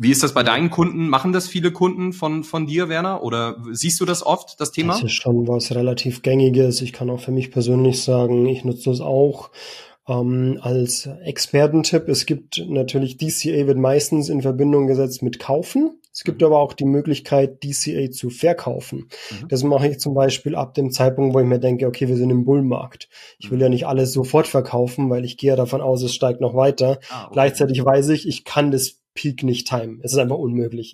Wie ist das bei deinen Kunden? Machen das viele Kunden von dir, Werner? Oder siehst du das oft, das Thema? Das ist schon was relativ Gängiges. Ich kann auch für mich persönlich sagen, ich nutze das auch als Expertentipp. Es gibt natürlich, DCA wird meistens in Verbindung gesetzt mit Kaufen. Es gibt aber auch die Möglichkeit, DCA zu verkaufen. Das mache ich zum Beispiel ab dem Zeitpunkt, wo ich mir denke, okay, wir sind im Bullmarkt. Ich will ja nicht alles sofort verkaufen, weil ich gehe ja davon aus, es steigt noch weiter. Okay. Gleichzeitig weiß ich kann das Peak nicht timen. Es ist einfach unmöglich.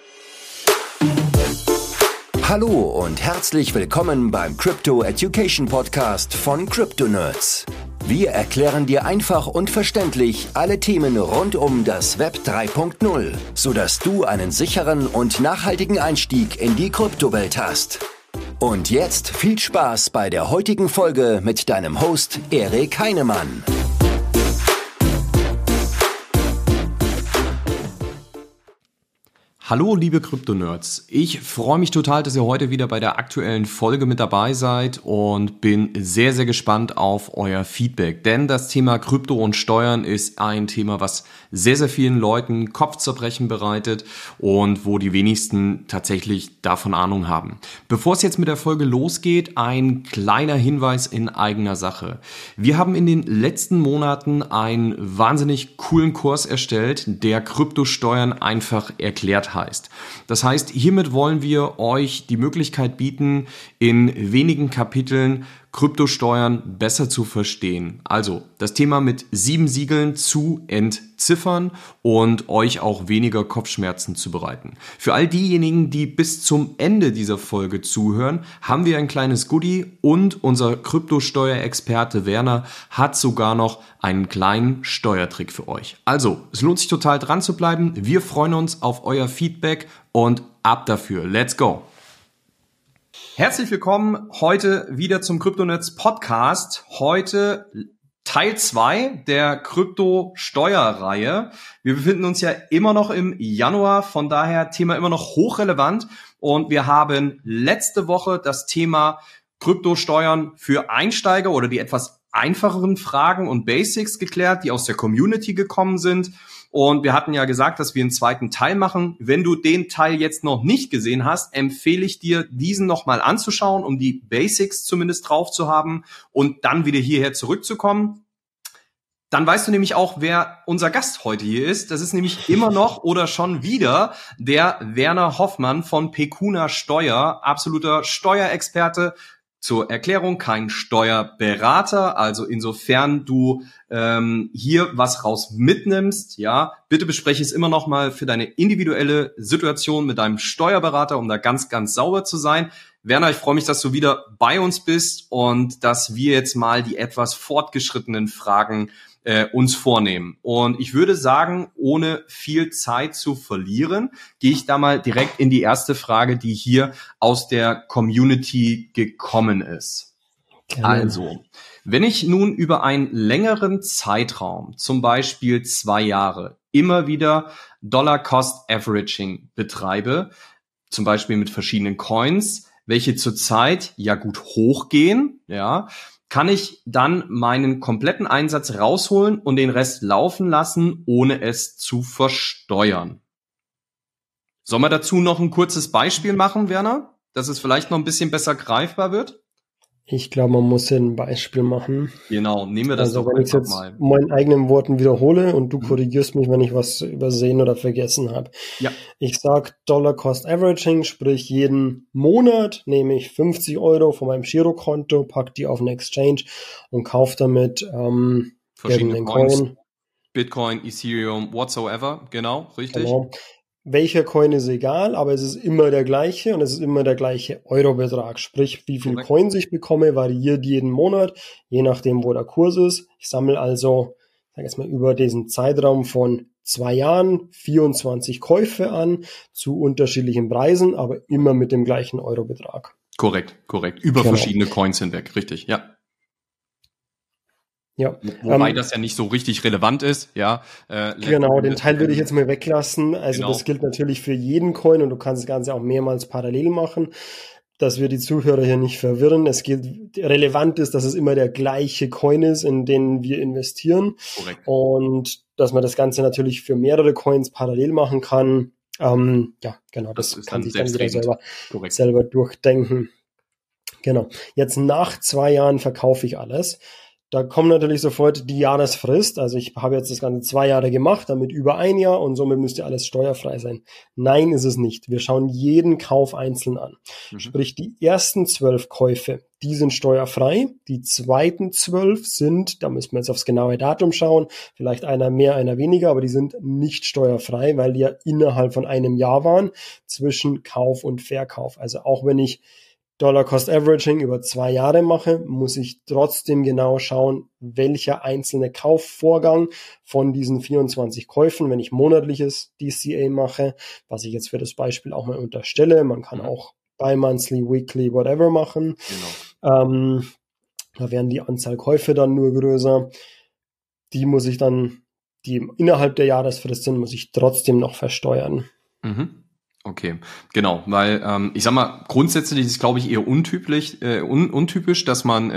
Hallo und herzlich willkommen beim Crypto Education Podcast von Crypto Nerds. Wir erklären dir einfach und verständlich alle Themen rund um das Web 3.0, sodass du einen sicheren und nachhaltigen Einstieg in die Kryptowelt hast. Und jetzt viel Spaß bei der heutigen Folge mit deinem Host Erik Heinemann. Hallo liebe Krypto-Nerds, ich freue mich total, dass ihr heute wieder bei der aktuellen Folge mit dabei seid und bin sehr, sehr gespannt auf euer Feedback, denn das Thema Krypto und Steuern ist ein Thema, was sehr, sehr vielen Leuten Kopfzerbrechen bereitet und wo die wenigsten tatsächlich davon Ahnung haben. Bevor es jetzt mit der Folge losgeht, ein kleiner Hinweis in eigener Sache. Wir haben in den letzten Monaten einen wahnsinnig coolen Kurs erstellt, der Kryptosteuern einfach erklärt heißt. Das heißt, hiermit wollen wir euch die Möglichkeit bieten, in wenigen Kapiteln Kryptosteuern besser zu verstehen. Also das Thema mit 7 Siegeln zu entziffern und euch auch weniger Kopfschmerzen zu bereiten. Für all diejenigen, die bis zum Ende dieser Folge zuhören, haben wir ein kleines Goodie und unser Kryptosteuerexperte Werner hat sogar noch einen kleinen Steuertrick für euch. Also, es lohnt sich total dran zu bleiben. Wir freuen uns auf euer Feedback und ab dafür. Let's go! Herzlich willkommen heute wieder zum Crypto-Nerds Podcast. Heute Teil 2 der Krypto-Steuerreihe. Wir befinden uns ja immer noch im Januar, von daher Thema immer noch hochrelevant. Und wir haben letzte Woche das Thema Kryptosteuern für Einsteiger oder die etwas einfacheren Fragen und Basics geklärt, die aus der Community gekommen sind. Und wir hatten ja gesagt, dass wir einen zweiten Teil machen. Wenn du den Teil jetzt noch nicht gesehen hast, empfehle ich dir, diesen nochmal anzuschauen, um die Basics zumindest drauf zu haben und dann wieder hierher zurückzukommen. Dann weißt du nämlich auch, wer unser Gast heute hier ist. Das ist nämlich immer noch oder schon wieder der Werner Hoffmann von Pecuna Steuer, absoluter Steuerexperte. Zur Erklärung, kein Steuerberater, also insofern du hier was raus mitnimmst, ja, bitte bespreche es immer noch mal für deine individuelle Situation mit deinem Steuerberater, um da ganz, ganz sauber zu sein. Werner, ich freue mich, dass du wieder bei uns bist und dass wir jetzt mal die etwas fortgeschrittenen Fragen uns vornehmen. Und ich würde sagen, ohne viel Zeit zu verlieren, gehe ich da mal direkt in die erste Frage, die hier aus der Community gekommen ist. Gerne. Also, wenn ich nun über einen längeren Zeitraum, zum Beispiel 2 Jahre, immer wieder Dollar-Cost-Averaging betreibe, zum Beispiel mit verschiedenen Coins, welche zurzeit ja gut hochgehen, ja, kann ich dann meinen kompletten Einsatz rausholen und den Rest laufen lassen, ohne es zu versteuern. Sollen wir dazu noch ein kurzes Beispiel machen, Werner, dass es vielleicht noch ein bisschen besser greifbar wird? Ich glaube, man muss hier ein Beispiel machen. Genau, nehmen wir das also, doch wenn ich jetzt mal. Meinen eigenen Worten wiederhole und du korrigierst mich, wenn ich was übersehen oder vergessen habe. Ja. Ich sage Dollar-Cost Averaging, sprich jeden Monat nehme ich 50 € von meinem Girokonto, pack die auf eine Exchange und kaufe damit verschiedene Coins, Bitcoin, Ethereum, whatsoever, genau, richtig. Genau. Welcher Coin ist egal, aber es ist immer der gleiche und es ist immer der gleiche Eurobetrag. Sprich, wie viel Coins ich bekomme, variiert jeden Monat, je nachdem, wo der Kurs ist. Ich sammle also, sag jetzt mal, über diesen Zeitraum von 2 Jahren 24 Käufe an zu unterschiedlichen Preisen, aber immer mit dem gleichen Eurobetrag. Korrekt. Über verschiedene Coins hinweg, richtig, ja. Ja, wobei das ja nicht so richtig relevant ist, ja. Genau, den Teil würde ich jetzt mal weglassen. Also genau. Das gilt natürlich für jeden Coin und du kannst das Ganze auch mehrmals parallel machen. dass wir die Zuhörer hier nicht verwirren. Relevant ist, dass es immer der gleiche Coin ist, in den wir investieren. Korrekt. Und dass man das Ganze natürlich für mehrere Coins parallel machen kann. Ja, genau, das kann sich dann jeder selber durchdenken. Genau. Jetzt nach 2 Jahren verkaufe ich alles. Da kommt natürlich sofort die Jahresfrist. Also ich habe jetzt das Ganze 2 Jahre gemacht, damit über 1 Jahr und somit müsste alles steuerfrei sein. Nein, ist es nicht. Wir schauen jeden Kauf einzeln an. Sprich, die ersten 12 Käufe, die sind steuerfrei. Die zweiten 12 sind, da müssen wir jetzt aufs genaue Datum schauen, vielleicht einer mehr, einer weniger, aber die sind nicht steuerfrei, weil die ja innerhalb von einem Jahr waren zwischen Kauf und Verkauf. Also auch wenn ich Dollar-Cost-Averaging über 2 Jahre mache, muss ich trotzdem genau schauen, welcher einzelne Kaufvorgang von diesen 24 Käufen, wenn ich monatliches DCA mache, was ich jetzt für das Beispiel auch mal unterstelle, man kann auch bi-monthly, weekly, whatever machen. Genau. Da werden die Anzahl Käufe dann nur größer. Die muss ich dann, die innerhalb der Jahresfrist sind, muss ich trotzdem noch versteuern. Okay, genau, weil ich sag mal, grundsätzlich ist es, glaube ich, eher untypisch, dass man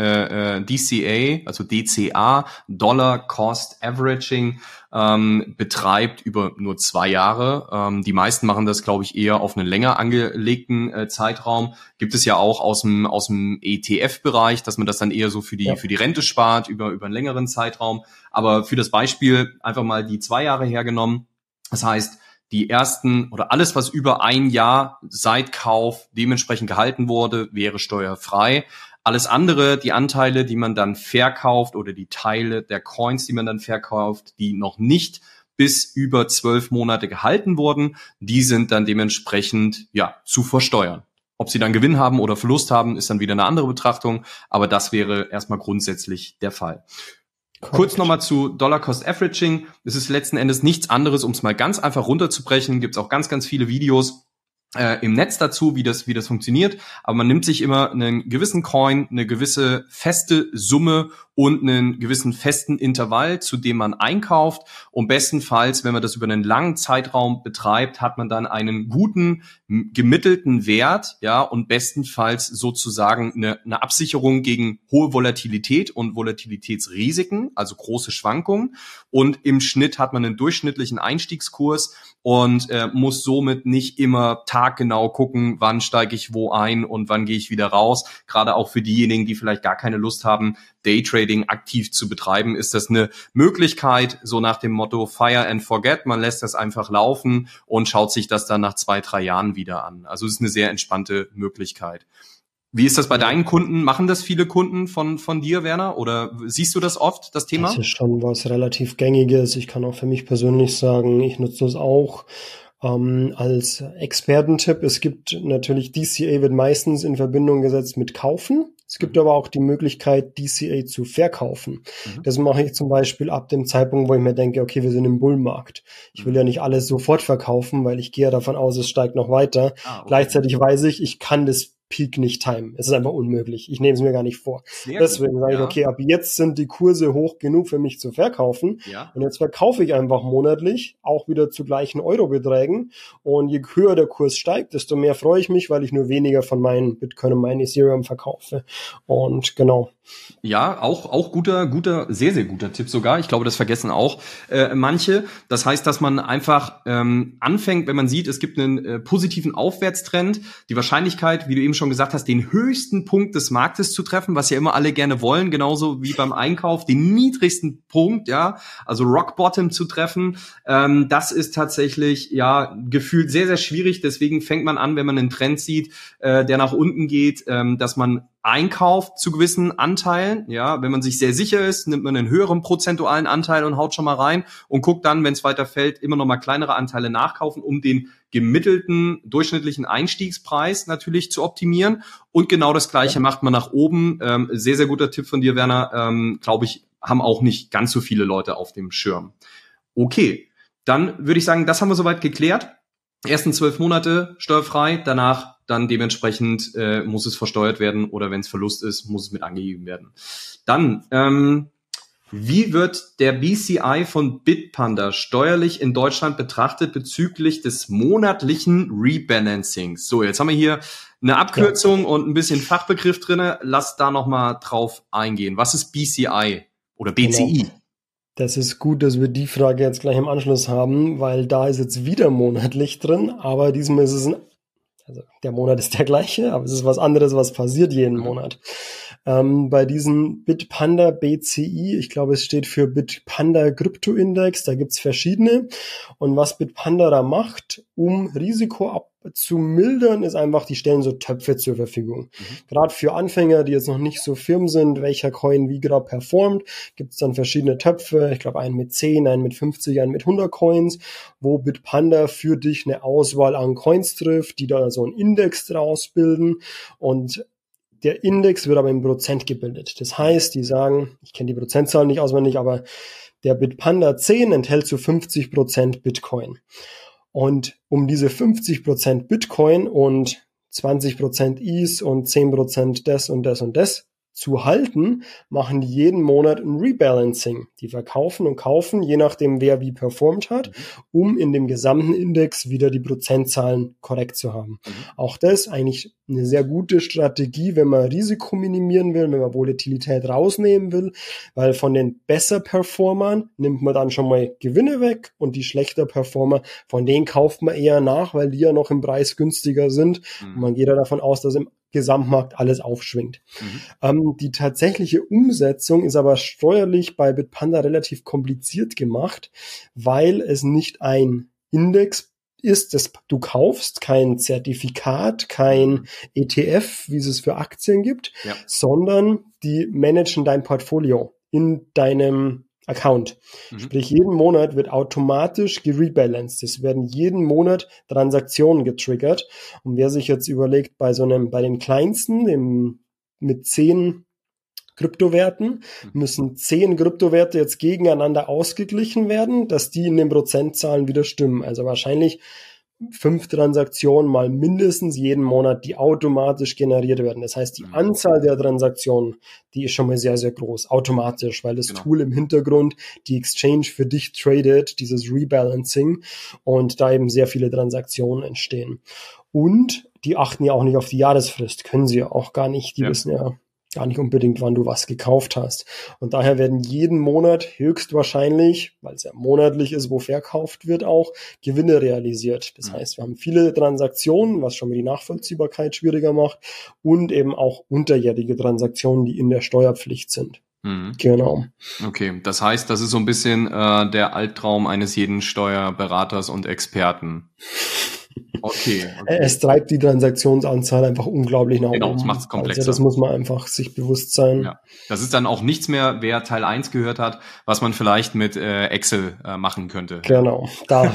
DCA, also DCA, Dollar Cost Averaging, betreibt über nur 2 Jahre. Die meisten machen das, glaube ich, eher auf einen länger angelegten Zeitraum. Gibt es ja auch aus dem ETF-Bereich, dass man das dann eher so für die Rente spart über einen längeren Zeitraum. Aber für das Beispiel einfach mal die 2 Jahre hergenommen. Das heißt, die ersten oder alles, was über 1 Jahr seit Kauf dementsprechend gehalten wurde, wäre steuerfrei. Alles andere, die Anteile, die man dann verkauft oder die Teile der Coins, die man dann verkauft, die noch nicht bis über 12 Monate gehalten wurden, die sind dann dementsprechend zu versteuern. Ob sie dann Gewinn haben oder Verlust haben, ist dann wieder eine andere Betrachtung, aber das wäre erstmal grundsätzlich der Fall. Kurz nochmal zu Dollar Cost Averaging. Es ist letzten Endes nichts anderes, um es mal ganz einfach runterzubrechen. Gibt es auch ganz, ganz viele Videos im Netz dazu, wie das funktioniert. Aber man nimmt sich immer einen gewissen Coin, eine gewisse feste Summe und einen gewissen festen Intervall, zu dem man einkauft. Und bestenfalls, wenn man das über einen langen Zeitraum betreibt, hat man dann einen guten, gemittelten Wert, und bestenfalls sozusagen eine Absicherung gegen hohe Volatilität und Volatilitätsrisiken, also große Schwankungen. Und im Schnitt hat man einen durchschnittlichen Einstiegskurs und muss somit nicht immer taggenau gucken, wann steige ich wo ein und wann gehe ich wieder raus. Gerade auch für diejenigen, die vielleicht gar keine Lust haben, Daytrading aktiv zu betreiben, ist das eine Möglichkeit, so nach dem Motto Fire and Forget. Man lässt das einfach laufen und schaut sich das dann nach 2-3 Jahren wieder an. Also es ist eine sehr entspannte Möglichkeit. Wie ist das bei deinen Kunden? Machen das viele Kunden von dir, Werner? Oder siehst du das oft, das Thema? Das ist schon was relativ Gängiges. Ich kann auch für mich persönlich sagen, ich nutze das auch als Expertentipp. Es gibt natürlich, DCA wird meistens in Verbindung gesetzt mit Kaufen. Es gibt aber auch die Möglichkeit, DCA zu verkaufen. Das mache ich zum Beispiel ab dem Zeitpunkt, wo ich mir denke, okay, wir sind im Bullmarkt. Ich will ja nicht alles sofort verkaufen, weil ich gehe ja davon aus, es steigt noch weiter. Okay. Gleichzeitig weiß ich kann das Peak nicht timen. Es ist einfach unmöglich. Ich nehme es mir gar nicht vor. Deswegen sage ich, okay, ab jetzt sind die Kurse hoch genug für mich zu verkaufen. Ja. Und jetzt verkaufe ich einfach monatlich, auch wieder zu gleichen Eurobeträgen. Und je höher der Kurs steigt, desto mehr freue ich mich, weil ich nur weniger von meinen Bitcoin und meinen Ethereum verkaufe. Und genau. Ja, auch guter, sehr, sehr guter Tipp sogar. Ich glaube, das vergessen auch manche. Das heißt, dass man einfach anfängt, wenn man sieht, es gibt einen positiven Aufwärtstrend, die Wahrscheinlichkeit, wie du eben schon gesagt hast, den höchsten Punkt des Marktes zu treffen, was ja immer alle gerne wollen, genauso wie beim Einkauf, den niedrigsten Punkt, also Rock Bottom zu treffen, das ist tatsächlich gefühlt sehr, sehr schwierig. Deswegen fängt man an, wenn man einen Trend sieht, der nach unten geht, dass man einkauft zu gewissen Anteilen, wenn man sich sehr sicher ist, nimmt man einen höheren prozentualen Anteil und haut schon mal rein und guckt dann, wenn es weiter fällt, immer noch mal kleinere Anteile nachkaufen, um den gemittelten durchschnittlichen Einstiegspreis natürlich zu optimieren. Und genau das Gleiche macht man nach oben. Sehr, sehr guter Tipp von dir, Werner. Glaube ich, haben auch nicht ganz so viele Leute auf dem Schirm. Okay, dann würde ich sagen, das haben wir soweit geklärt. Ersten 12 Monate steuerfrei, danach dann dementsprechend muss es versteuert werden oder wenn es Verlust ist, muss es mit angegeben werden. Dann, wie wird der BCI von Bitpanda steuerlich in Deutschland betrachtet bezüglich des monatlichen Rebalancings? So, jetzt haben wir hier eine Abkürzung und ein bisschen Fachbegriff drin. Lass da nochmal drauf eingehen. Was ist BCI oder BCI? Genau. Das ist gut, dass wir die Frage jetzt gleich im Anschluss haben, weil da ist jetzt wieder monatlich drin, aber diesmal ist es also der Monat ist der gleiche, aber es ist was anderes, was passiert jeden Monat. Bei diesem Bitpanda BCI, ich glaube, es steht für Bitpanda Crypto Index, da gibt's verschiedene. Und was Bitpanda da macht, um Risiko abzumildern, ist einfach, die stellen so Töpfe zur Verfügung. Gerade für Anfänger, die jetzt noch nicht so firm sind, welcher Coin wie gerade performt, gibt's dann verschiedene Töpfe. Ich glaube, einen mit 10, einen mit 50, einen mit 100 Coins, wo Bitpanda für dich eine Auswahl an Coins trifft, die da so einen Index draus bilden. Und der Index wird aber in Prozent gebildet. Das heißt, die sagen, ich kenne die Prozentzahlen nicht auswendig, aber der Bitpanda 10 enthält zu 50% Bitcoin. Und um diese 50% Bitcoin und 20% ETH und 10% das und das und das zu halten, machen die jeden Monat ein Rebalancing. Die verkaufen und kaufen, je nachdem wer wie performt hat, um in dem gesamten Index wieder die Prozentzahlen korrekt zu haben. Auch das eigentlich eine sehr gute Strategie, wenn man Risiko minimieren will, wenn man Volatilität rausnehmen will, weil von den besser Performern nimmt man dann schon mal Gewinne weg und die schlechter Performer, von denen kauft man eher nach, weil die ja noch im Preis günstiger sind. Und man geht ja davon aus, dass im Gesamtmarkt alles aufschwingt. Die tatsächliche Umsetzung ist aber steuerlich bei Bitpanda relativ kompliziert gemacht, weil es nicht ein Index ist, das du kaufst, kein Zertifikat, kein ETF, wie es für Aktien gibt, sondern die managen dein Portfolio in deinem Account. Sprich, jeden Monat wird automatisch gerebalanced. Es werden jeden Monat Transaktionen getriggert. Und wer sich jetzt überlegt, bei den kleinsten, mit 10 Kryptowerten, müssen 10 Kryptowerte jetzt gegeneinander ausgeglichen werden, dass die in den Prozentzahlen wieder stimmen. Also wahrscheinlich 5 Transaktionen mal mindestens jeden Monat, die automatisch generiert werden. Das heißt, die Anzahl der Transaktionen, die ist schon mal sehr, sehr groß, automatisch, weil das Tool im Hintergrund die Exchange für dich tradet, dieses Rebalancing, und da eben sehr viele Transaktionen entstehen. Und die achten ja auch nicht auf die Jahresfrist, können sie ja auch gar nicht. Die wissen ja gar nicht unbedingt, wann du was gekauft hast. Und daher werden jeden Monat höchstwahrscheinlich, weil es ja monatlich ist, wo verkauft wird, auch Gewinne realisiert. Das heißt, wir haben viele Transaktionen, was schon mal die Nachvollziehbarkeit schwieriger macht, und eben auch unterjährige Transaktionen, die in der Steuerpflicht sind. Genau. Okay, das heißt, das ist so ein bisschen der Albtraum eines jeden Steuerberaters und Experten. Okay. Es treibt die Transaktionsanzahl einfach unglaublich nach oben. Genau, das macht es komplexer. Also das muss man einfach sich bewusst sein. Ja. Das ist dann auch nichts mehr, wer Teil 1 gehört hat, was man vielleicht mit Excel machen könnte. Genau, da.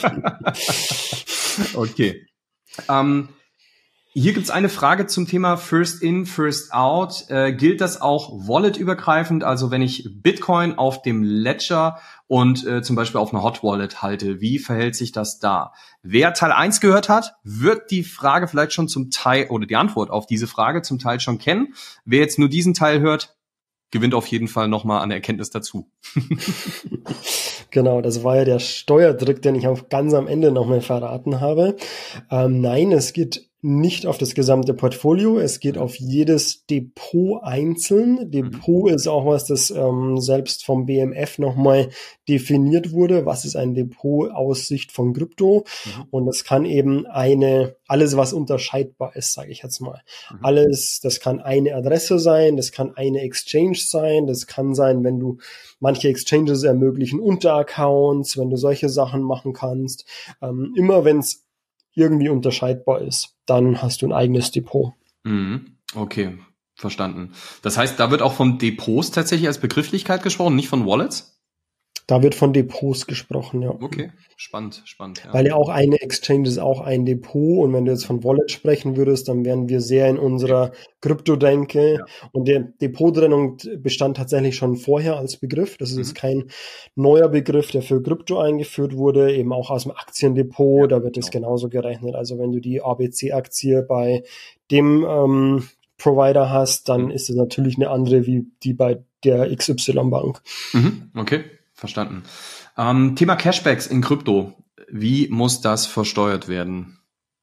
Okay. Hier gibt's eine Frage zum Thema First in, First out. Gilt das auch wallet-übergreifend? Also wenn ich Bitcoin auf dem Ledger und zum Beispiel auf einer Hot Wallet halte, wie verhält sich das da? Wer Teil 1 gehört hat, wird die Frage vielleicht schon zum Teil oder die Antwort auf diese Frage zum Teil schon kennen. Wer jetzt nur diesen Teil hört, gewinnt auf jeden Fall nochmal an Erkenntnis dazu. Genau, das war ja der Steuertrick, den ich auch ganz am Ende nochmal verraten habe. Nein, es geht nicht auf das gesamte Portfolio, es geht auf jedes Depot einzeln. Depot ist auch was, das selbst vom BMF nochmal definiert wurde. Was ist ein Depot aus Sicht von Krypto? Und das kann eben alles, was unterscheidbar ist, sage ich jetzt mal. Alles, das kann eine Adresse sein, das kann eine Exchange sein, das kann sein, wenn du manche Exchanges ermöglichen Unteraccounts, wenn du solche Sachen machen kannst. Immer wenn es irgendwie unterscheidbar ist, dann hast du ein eigenes Depot. Okay, verstanden. Das heißt, da wird auch von Depots tatsächlich als Begrifflichkeit gesprochen, nicht von Wallets? Da wird von Depots gesprochen, ja. Okay, spannend. Ja. Weil ja auch eine Exchange ist auch ein Depot, und wenn du jetzt von Wallet sprechen würdest, dann wären wir sehr in unserer Kryptodenke. Ja. Und der Depottrennung bestand tatsächlich schon vorher als Begriff. Das ist kein neuer Begriff, der für Krypto eingeführt wurde, eben auch aus dem Aktiendepot, da wird es genauso gerechnet. Also wenn du die ABC-Aktie bei dem Provider hast, dann ist es natürlich eine andere wie die bei der XY-Bank. Okay. Verstanden. Thema Cashbacks in Krypto. Wie muss das versteuert werden?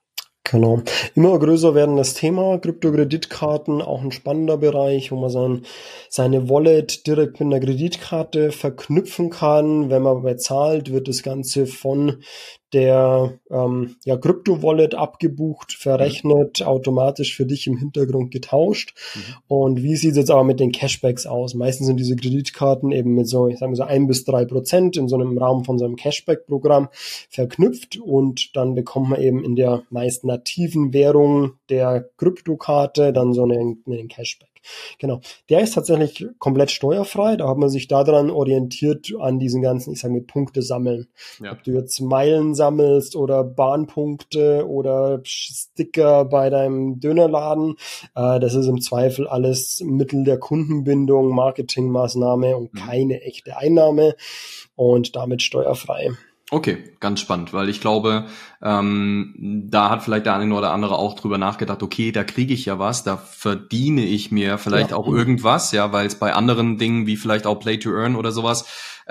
Genau. Immer größer werden das Thema Kryptokreditkarten, auch ein spannender Bereich, wo man seine Wallet direkt mit einer Kreditkarte verknüpfen kann. Wenn man bezahlt, wird das Ganze von der Krypto-Wallet abgebucht, verrechnet, automatisch für dich im Hintergrund getauscht. Und wie sieht es jetzt aber mit den Cashbacks aus? Meistens sind diese Kreditkarten eben mit so, ich sage mal so 1-3% in so einem Rahmen von so einem Cashback-Programm verknüpft und dann bekommt man eben in der meist nativen Währung der Kryptokarte dann so einen Cashback. Genau. Der ist tatsächlich komplett steuerfrei. Da hat man sich daran orientiert an diesen ganzen, ich sage mal, Punkte sammeln. Ja. Ob du jetzt Meilen sammelst oder Bahnpunkte oder Sticker bei deinem Dönerladen, das ist im Zweifel alles Mittel der Kundenbindung, Marketingmaßnahme und keine echte Einnahme und damit steuerfrei. Okay, ganz spannend, weil ich glaube, da hat vielleicht der eine oder andere auch drüber nachgedacht, okay, da kriege ich ja was, da verdiene ich mir vielleicht auch irgendwas, ja, weil es bei anderen Dingen wie vielleicht auch Play to Earn oder sowas,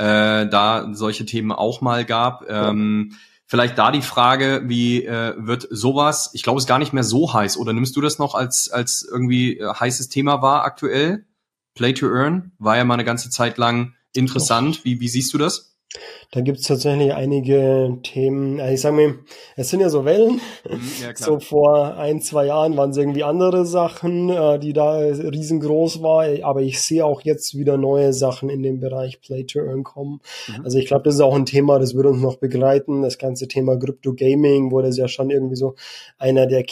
da solche Themen auch mal gab. Vielleicht da die Frage, wie wird sowas, ich glaube, es ist gar nicht mehr so heiß, oder nimmst du das noch als irgendwie heißes Thema wahr aktuell? Play to Earn war ja mal eine ganze Zeit lang interessant. Wie siehst du das? Da gibt's tatsächlich einige Themen. Ich sag mal, es sind ja so Wellen. Ja, klar. So vor 1-2 Jahren waren es irgendwie andere Sachen, die da riesengroß waren. Aber ich sehe auch jetzt wieder neue Sachen in dem Bereich Play to Earn kommen. Also ich glaube, das ist auch ein Thema, das wird uns noch begleiten. Das ganze Thema Crypto Gaming, wo das ja schon irgendwie so einer der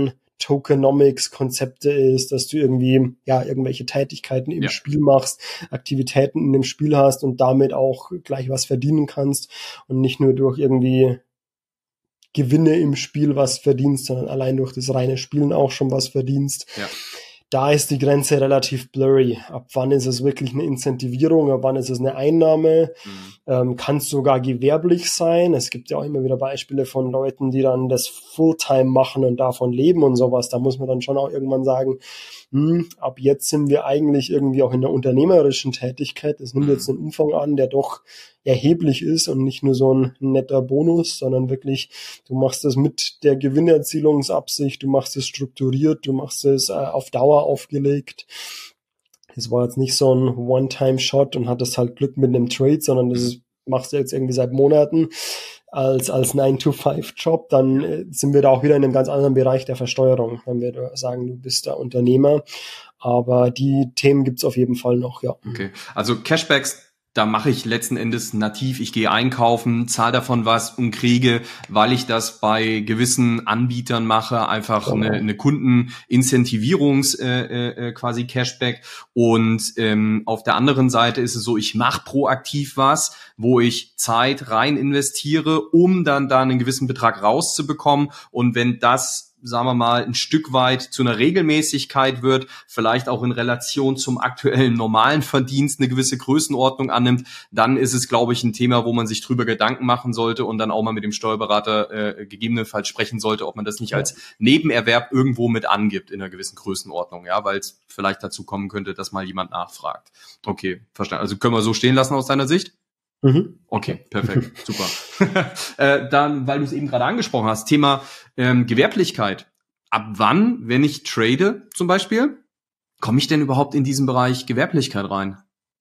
Tokenomics-Konzepte ist, dass du irgendwie irgendwelche Tätigkeiten im Spiel machst, Aktivitäten in dem Spiel hast und damit auch gleich was verdienen kannst und nicht nur durch irgendwie Gewinne im Spiel was verdienst, sondern allein durch das reine Spielen auch schon was verdienst. Ja. Da ist die Grenze relativ blurry. Ab wann ist es wirklich eine Incentivierung, ab wann ist es eine Einnahme? Kann es sogar gewerblich sein. Es gibt ja auch immer wieder Beispiele von Leuten, die dann das Fulltime machen und davon leben und sowas. Da muss man dann schon auch irgendwann sagen, ab jetzt sind wir eigentlich irgendwie auch in der unternehmerischen Tätigkeit. Es nimmt jetzt einen Umfang an, der doch erheblich ist und nicht nur so ein netter Bonus, sondern wirklich, du machst es mit der Gewinnerzielungsabsicht, du machst es strukturiert, du machst es auf Dauer aufgelegt. Es war jetzt nicht so ein One-Time-Shot und hattest halt Glück mit einem Trade, sondern machst du jetzt irgendwie seit Monaten als 9-to-5-Job, dann sind wir da auch wieder in einem ganz anderen Bereich der Versteuerung, wenn wir sagen, du bist der Unternehmer. Aber die Themen gibt's auf jeden Fall noch, ja. Okay, also Cashbacks, da mache ich letzten Endes nativ, ich gehe einkaufen, zahle davon was und kriege, weil ich das bei gewissen Anbietern mache, einfach eine Kundenincentivierungs quasi Cashback. Und auf der anderen Seite ist es so, ich mache proaktiv was, wo ich Zeit rein investiere, um dann da einen gewissen Betrag rauszubekommen. Und wenn das, sagen wir mal, ein Stück weit zu einer Regelmäßigkeit wird, vielleicht auch in Relation zum aktuellen normalen Verdienst eine gewisse Größenordnung annimmt, dann ist es, glaube ich, ein Thema, wo man sich drüber Gedanken machen sollte und dann auch mal mit dem Steuerberater gegebenenfalls sprechen sollte, ob man das nicht als Nebenerwerb irgendwo mit angibt in einer gewissen Größenordnung, ja, weil es vielleicht dazu kommen könnte, dass mal jemand nachfragt. Okay, verstanden. Also können wir so stehen lassen aus deiner Sicht? Okay, perfekt, super. Dann, weil du es eben gerade angesprochen hast, Thema Gewerblichkeit. Ab wann, wenn ich trade zum Beispiel, komme ich denn überhaupt in diesen Bereich Gewerblichkeit rein?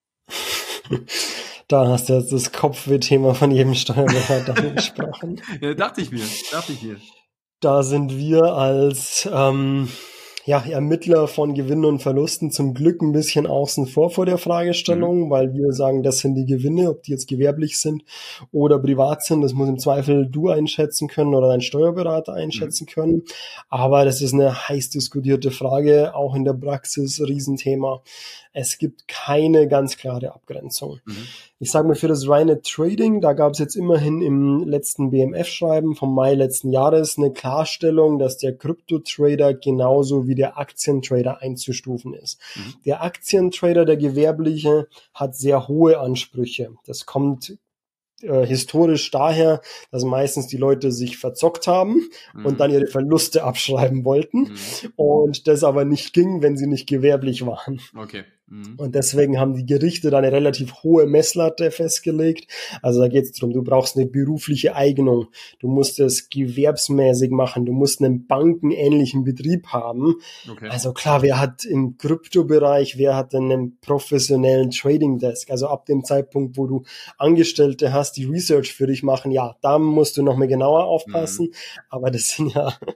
Da hast du jetzt das Kopfweh-Thema von jedem Steuerberater angesprochen. Ja, dachte ich mir. Da sind wir als Ermittler von Gewinnen und Verlusten zum Glück ein bisschen außen vor der Fragestellung, weil wir sagen, das sind die Gewinne, ob die jetzt gewerblich sind oder privat sind, das muss im Zweifel du einschätzen können oder dein Steuerberater einschätzen können. Aber das ist eine heiß diskutierte Frage, auch in der Praxis Riesenthema. Es gibt keine ganz klare Abgrenzung. Ich sage mal, für das reine Trading, da gab es jetzt immerhin im letzten BMF-Schreiben vom Mai letzten Jahres eine Klarstellung, dass der Krypto-Trader genauso wie der Aktientrader einzustufen ist. Der Aktientrader, der Gewerbliche, hat sehr hohe Ansprüche. Das kommt historisch daher, dass meistens die Leute sich verzockt haben und dann ihre Verluste abschreiben wollten und das aber nicht ging, wenn sie nicht gewerblich waren. Okay. Und deswegen haben die Gerichte da eine relativ hohe Messlatte festgelegt. Also da geht es darum, du brauchst eine berufliche Eignung, du musst es gewerbsmäßig machen, du musst einen bankenähnlichen Betrieb haben. Okay. Also klar, wer hat im Kryptobereich, wer hat einen professionellen Trading Desk? Also ab dem Zeitpunkt, wo du Angestellte hast, die Research für dich machen, ja, da musst du noch mal genauer aufpassen. Aber das sind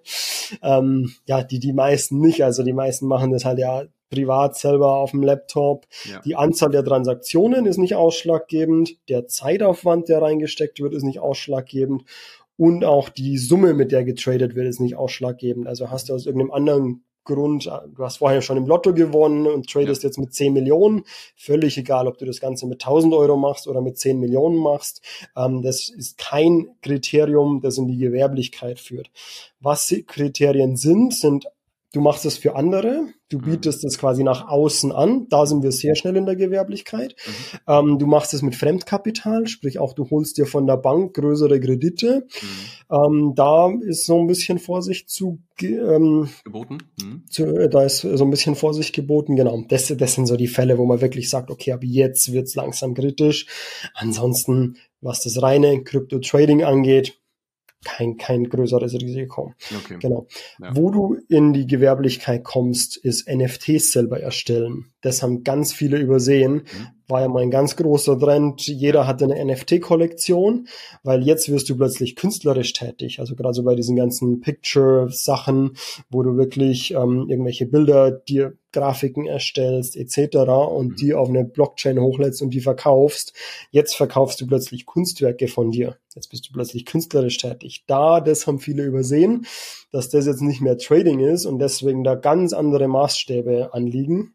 die meisten nicht. Also die meisten machen das halt ja privat selber auf dem Laptop. Ja. Die Anzahl der Transaktionen ist nicht ausschlaggebend. Der Zeitaufwand, der reingesteckt wird, ist nicht ausschlaggebend. Und auch die Summe, mit der getradet wird, ist nicht ausschlaggebend. Also hast du aus irgendeinem anderen Grund, du hast vorher schon im Lotto gewonnen und tradest jetzt mit 10 Millionen. Völlig egal, ob du das Ganze mit 1.000 Euro machst oder mit 10 Millionen machst. Das ist kein Kriterium, das in die Gewerblichkeit führt. Was Kriterien sind, du machst es für andere, du bietest es quasi nach außen an, da sind wir sehr schnell in der Gewerblichkeit. Du machst es mit Fremdkapital, sprich auch du holst dir von der Bank größere Kredite. Da ist so ein bisschen Vorsicht geboten. Da ist so ein bisschen Vorsicht geboten, genau. Das sind so die Fälle, wo man wirklich sagt, okay, ab jetzt wird's langsam kritisch. Ansonsten, was das reine Crypto-Trading angeht, kein größeres Risiko. Okay. Genau. Ja. Wo du in die Gewerblichkeit kommst, ist NFTs selber erstellen. Das haben ganz viele übersehen. War ja mal ein ganz großer Trend. Jeder hatte eine NFT-Kollektion, weil jetzt wirst du plötzlich künstlerisch tätig. Also gerade so bei diesen ganzen Picture-Sachen, wo du wirklich irgendwelche Bilder, dir Grafiken erstellst etc. und die auf eine Blockchain hochlädst und die verkaufst. Jetzt verkaufst du plötzlich Kunstwerke von dir. Jetzt bist du plötzlich künstlerisch tätig. Das haben viele übersehen, dass das jetzt nicht mehr Trading ist und deswegen da ganz andere Maßstäbe anliegen.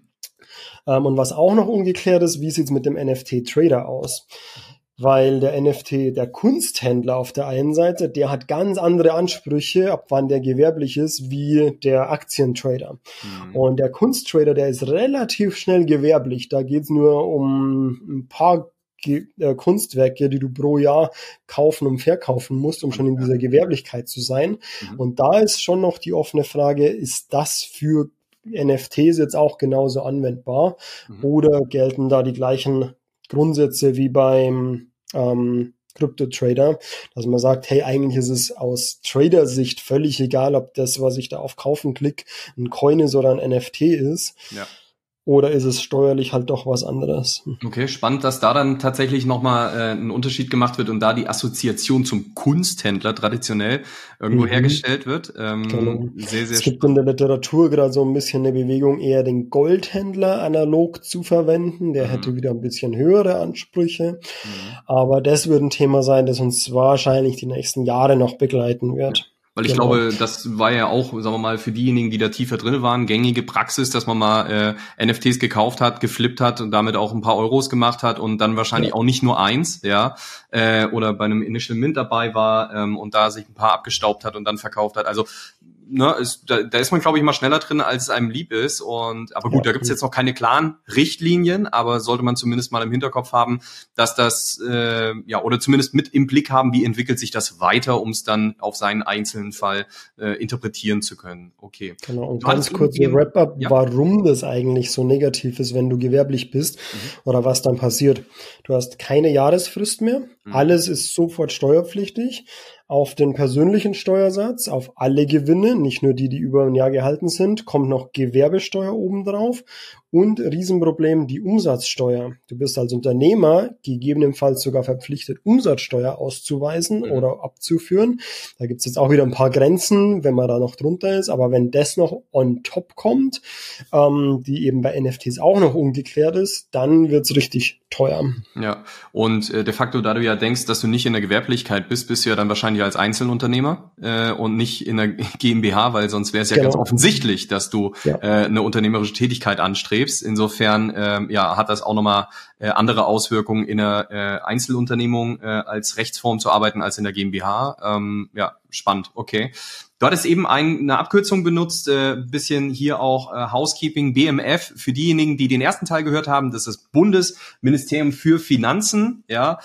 Und was auch noch ungeklärt ist, wie sieht es mit dem NFT-Trader aus? Weil der NFT, der Kunsthändler auf der einen Seite, der hat ganz andere Ansprüche, ab wann der gewerblich ist, wie der Aktientrader. Und der Kunsttrader, der ist relativ schnell gewerblich. Da geht es nur um ein paar Kunstwerke, die du pro Jahr kaufen und verkaufen musst, um schon in dieser Gewerblichkeit zu sein. Und da ist schon noch die offene Frage, ist das für NFTs jetzt auch genauso anwendbar oder gelten da die gleichen Grundsätze wie beim Krypto-Trader, dass man sagt, hey, eigentlich ist es aus Trader-Sicht völlig egal, ob das, was ich da auf Kaufen klicke, ein Coin ist oder ein NFT ist. Ja. Oder ist es steuerlich halt doch was anderes? Okay, spannend, dass da dann tatsächlich nochmal ein Unterschied gemacht wird und da die Assoziation zum Kunsthändler traditionell irgendwo hergestellt wird. Genau. Sehr, sehr es gibt in der Literatur gerade so ein bisschen eine Bewegung, eher den Goldhändler analog zu verwenden. Der hätte wieder ein bisschen höhere Ansprüche. Aber das wird ein Thema sein, das uns wahrscheinlich die nächsten Jahre noch begleiten wird. Ja. Weil ich glaube, das war ja auch, sagen wir mal, für diejenigen, die da tiefer drin waren, gängige Praxis, dass man mal NFTs gekauft hat, geflippt hat und damit auch ein paar Euros gemacht hat und dann wahrscheinlich auch nicht nur eins, oder bei einem Initial Mint dabei war und da sich ein paar abgestaubt hat und dann verkauft hat. Also da ist man, glaube ich, mal schneller drin, als es einem lieb ist. Aber gut, da gibt's jetzt noch keine klaren Richtlinien, aber sollte man zumindest mal im Hinterkopf haben, dass das, oder zumindest mit im Blick haben, wie entwickelt sich das weiter, um es dann auf seinen einzelnen Fall interpretieren zu können. Okay. Genau, und ganz kurz ein Wrap-up, warum das eigentlich so negativ ist, wenn du gewerblich bist oder was dann passiert. Du hast keine Jahresfrist mehr, alles ist sofort steuerpflichtig. Auf den persönlichen Steuersatz, auf alle Gewinne, nicht nur die über ein Jahr gehalten sind, kommt noch Gewerbesteuer obendrauf und Riesenproblem die Umsatzsteuer. Du bist als Unternehmer gegebenenfalls sogar verpflichtet, Umsatzsteuer auszuweisen oder abzuführen. Da gibt's jetzt auch wieder ein paar Grenzen, wenn man da noch drunter ist, aber wenn das noch on top kommt, die eben bei NFTs auch noch ungeklärt ist, dann wird's richtig teuer. Ja, und de facto, da du ja denkst, dass du nicht in der Gewerblichkeit bist du ja dann wahrscheinlich als Einzelunternehmer und nicht in der GmbH, weil sonst wäre es ja ganz offensichtlich, dass du eine unternehmerische Tätigkeit anstrebst. Insofern hat das auch nochmal andere Auswirkungen in der Einzelunternehmung als Rechtsform zu arbeiten als in der GmbH. Spannend, okay. Du hattest eben eine Abkürzung benutzt, bisschen hier auch Housekeeping, BMF. Für diejenigen, die den ersten Teil gehört haben, das ist das Bundesministerium für Finanzen.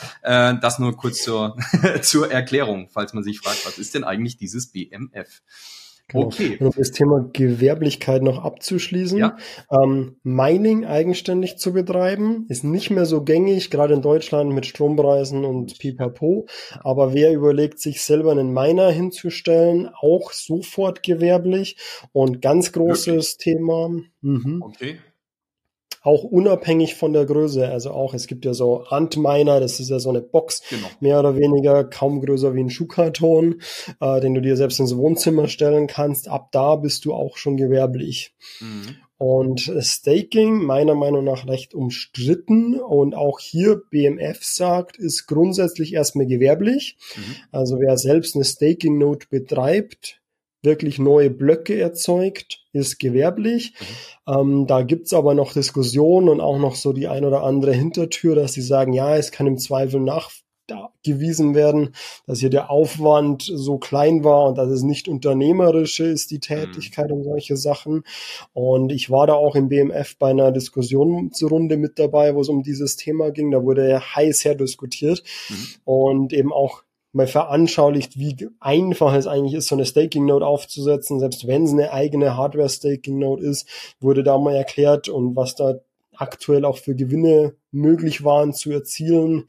Das nur kurz zur Erklärung, falls man sich fragt, was ist denn eigentlich dieses BMF? Genau. Okay. Und um das Thema Gewerblichkeit noch abzuschließen, Ja. Mining eigenständig zu betreiben, ist nicht mehr so gängig, gerade in Deutschland mit Strompreisen und Pipapo. Aber wer überlegt, sich selber einen Miner hinzustellen, auch sofort gewerblich. Und ganz großes Thema, Okay. auch unabhängig von der Größe. Also auch, es gibt ja so Antminer, das ist ja so eine Box, Genau. mehr oder weniger kaum größer wie ein Schuhkarton, den du dir selbst ins Wohnzimmer stellen kannst. Ab da bist du auch schon gewerblich. Mhm. Und Staking, meiner Meinung nach recht umstritten. Und auch hier BMF sagt, ist grundsätzlich erstmal gewerblich. Also wer selbst eine Staking-Node betreibt, wirklich neue Blöcke erzeugt, ist gewerblich. Da gibt's aber noch Diskussionen und auch noch so die ein oder andere Hintertür, dass sie sagen, ja, es kann im Zweifel nachgewiesen werden, dass hier der Aufwand so klein war und dass es nicht unternehmerische ist, die Tätigkeit und solche Sachen. Und ich war da auch im BMF bei einer Diskussionsrunde mit dabei, wo es um dieses Thema ging. Da wurde heiß herdiskutiert und eben auch mal veranschaulicht, wie einfach es eigentlich ist, so eine Staking-Node aufzusetzen, selbst wenn es eine eigene Hardware-Staking-Node ist, wurde da mal erklärt und was da aktuell auch für Gewinne möglich waren zu erzielen.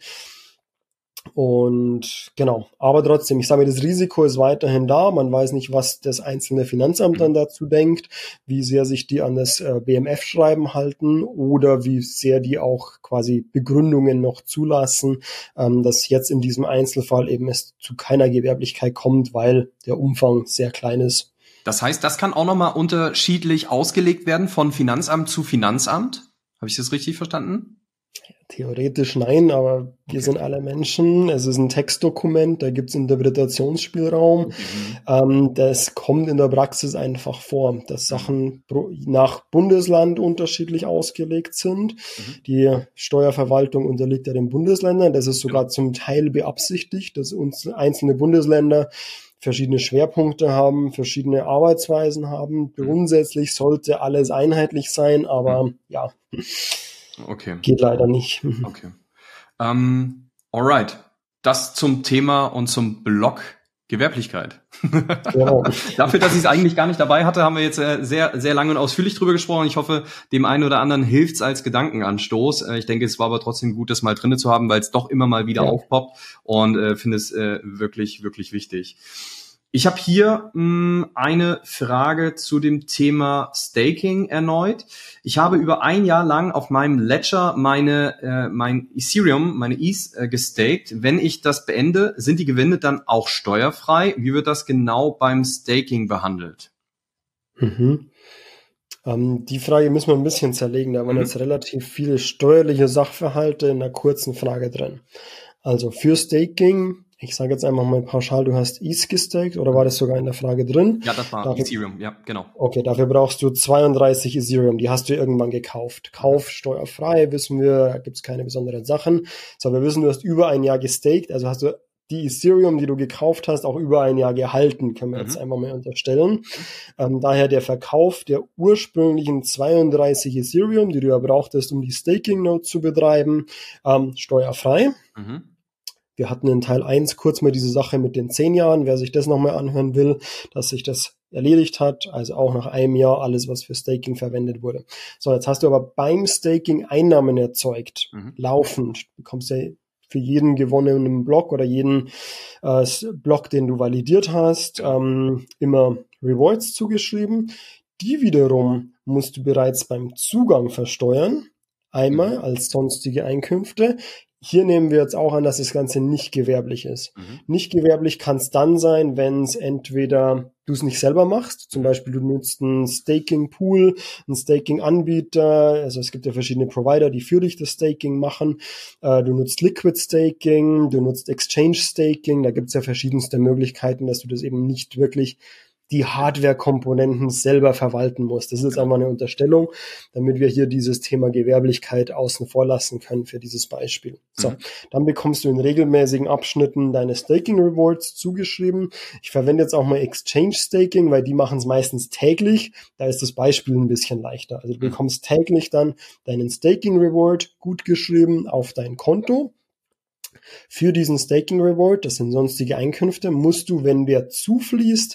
Und genau, aber trotzdem, ich sage mir, das Risiko ist weiterhin da. Man weiß nicht, was das einzelne Finanzamt dann dazu denkt, wie sehr sich die an das BMF-Schreiben halten oder wie sehr die auch quasi Begründungen noch zulassen, dass jetzt in diesem Einzelfall eben es zu keiner Gewerblichkeit kommt, weil der Umfang sehr klein ist. Das heißt, das kann auch nochmal unterschiedlich ausgelegt werden von Finanzamt zu Finanzamt? Habe ich das richtig verstanden? Theoretisch nein, aber wir sind alle Menschen. Es ist ein Textdokument, da gibt es Interpretationsspielraum. Das kommt in der Praxis einfach vor, dass Sachen nach Bundesland unterschiedlich ausgelegt sind. Die Steuerverwaltung unterliegt ja den Bundesländern. Das ist sogar zum Teil beabsichtigt, dass uns einzelne Bundesländer verschiedene Schwerpunkte haben, verschiedene Arbeitsweisen haben. Grundsätzlich sollte alles einheitlich sein, aber ja. Okay. Geht leider nicht. Okay. Alright. Das zum Thema und zum Block Gewerblichkeit. Genau. Dafür, dass ich es eigentlich gar nicht dabei hatte, haben wir jetzt sehr, sehr lange und ausführlich drüber gesprochen. Ich hoffe, dem einen oder anderen hilft's als Gedankenanstoß. Ich denke, es war aber trotzdem gut, das mal drinne zu haben, weil es doch immer mal wieder aufpoppt und finde es wirklich, wirklich wichtig. Ich habe hier eine Frage zu dem Thema Staking erneut. Ich habe über ein Jahr lang auf meinem Ledger mein Ethereum, meine ETH gestaked. Wenn ich das beende, sind die Gewinne dann auch steuerfrei? Wie wird das genau beim Staking behandelt? Die Frage müssen wir ein bisschen zerlegen. Da waren jetzt relativ viele steuerliche Sachverhalte in einer kurzen Frage drin. Also für Staking, ich sage jetzt einfach mal pauschal, du hast ETH gestaked oder war das sogar in der Frage drin? Ja, das war Ethereum, ja, genau. Okay, dafür brauchst du 32 Ethereum, die hast du irgendwann gekauft. Kauf steuerfrei, wissen wir, da gibt's keine besonderen Sachen. So, wir wissen, du hast über ein Jahr gestaked, also hast du die Ethereum, die du gekauft hast, auch über ein Jahr gehalten, können wir jetzt einfach mal unterstellen. Daher der Verkauf der ursprünglichen 32 Ethereum, die du ja brauchtest, um die Staking-Node zu betreiben, steuerfrei. Wir hatten in Teil 1 kurz mal diese Sache mit den 10 Jahren. Wer sich das nochmal anhören will, dass sich das erledigt hat, also auch nach einem Jahr alles, was für Staking verwendet wurde. So, jetzt hast du aber beim Staking Einnahmen erzeugt, laufend. Du bekommst ja für jeden gewonnenen Block oder jeden Block, den du validiert hast, immer Rewards zugeschrieben. Die wiederum musst du bereits beim Zugang versteuern, einmal als sonstige Einkünfte. Hier nehmen wir jetzt auch an, dass das Ganze nicht gewerblich ist. Nicht gewerblich kann es dann sein, wenn es entweder du es nicht selber machst, zum Beispiel du nutzt einen Staking-Pool, einen Staking-Anbieter, also es gibt ja verschiedene Provider, die für dich das Staking machen. Du nutzt Liquid Staking, du nutzt Exchange Staking, da gibt es ja verschiedenste Möglichkeiten, dass du das eben nicht wirklich die Hardware-Komponenten selber verwalten muss. Das ist jetzt einfach eine Unterstellung, damit wir hier dieses Thema Gewerblichkeit außen vor lassen können für dieses Beispiel. So, dann bekommst du in regelmäßigen Abschnitten deine Staking-Rewards zugeschrieben. Ich verwende jetzt auch mal Exchange-Staking, weil die machen es meistens täglich. Da ist das Beispiel ein bisschen leichter. Also du bekommst täglich dann deinen Staking-Reward gut geschrieben auf dein Konto. Für diesen Staking-Reward, das sind sonstige Einkünfte, musst du, wenn der zufließt,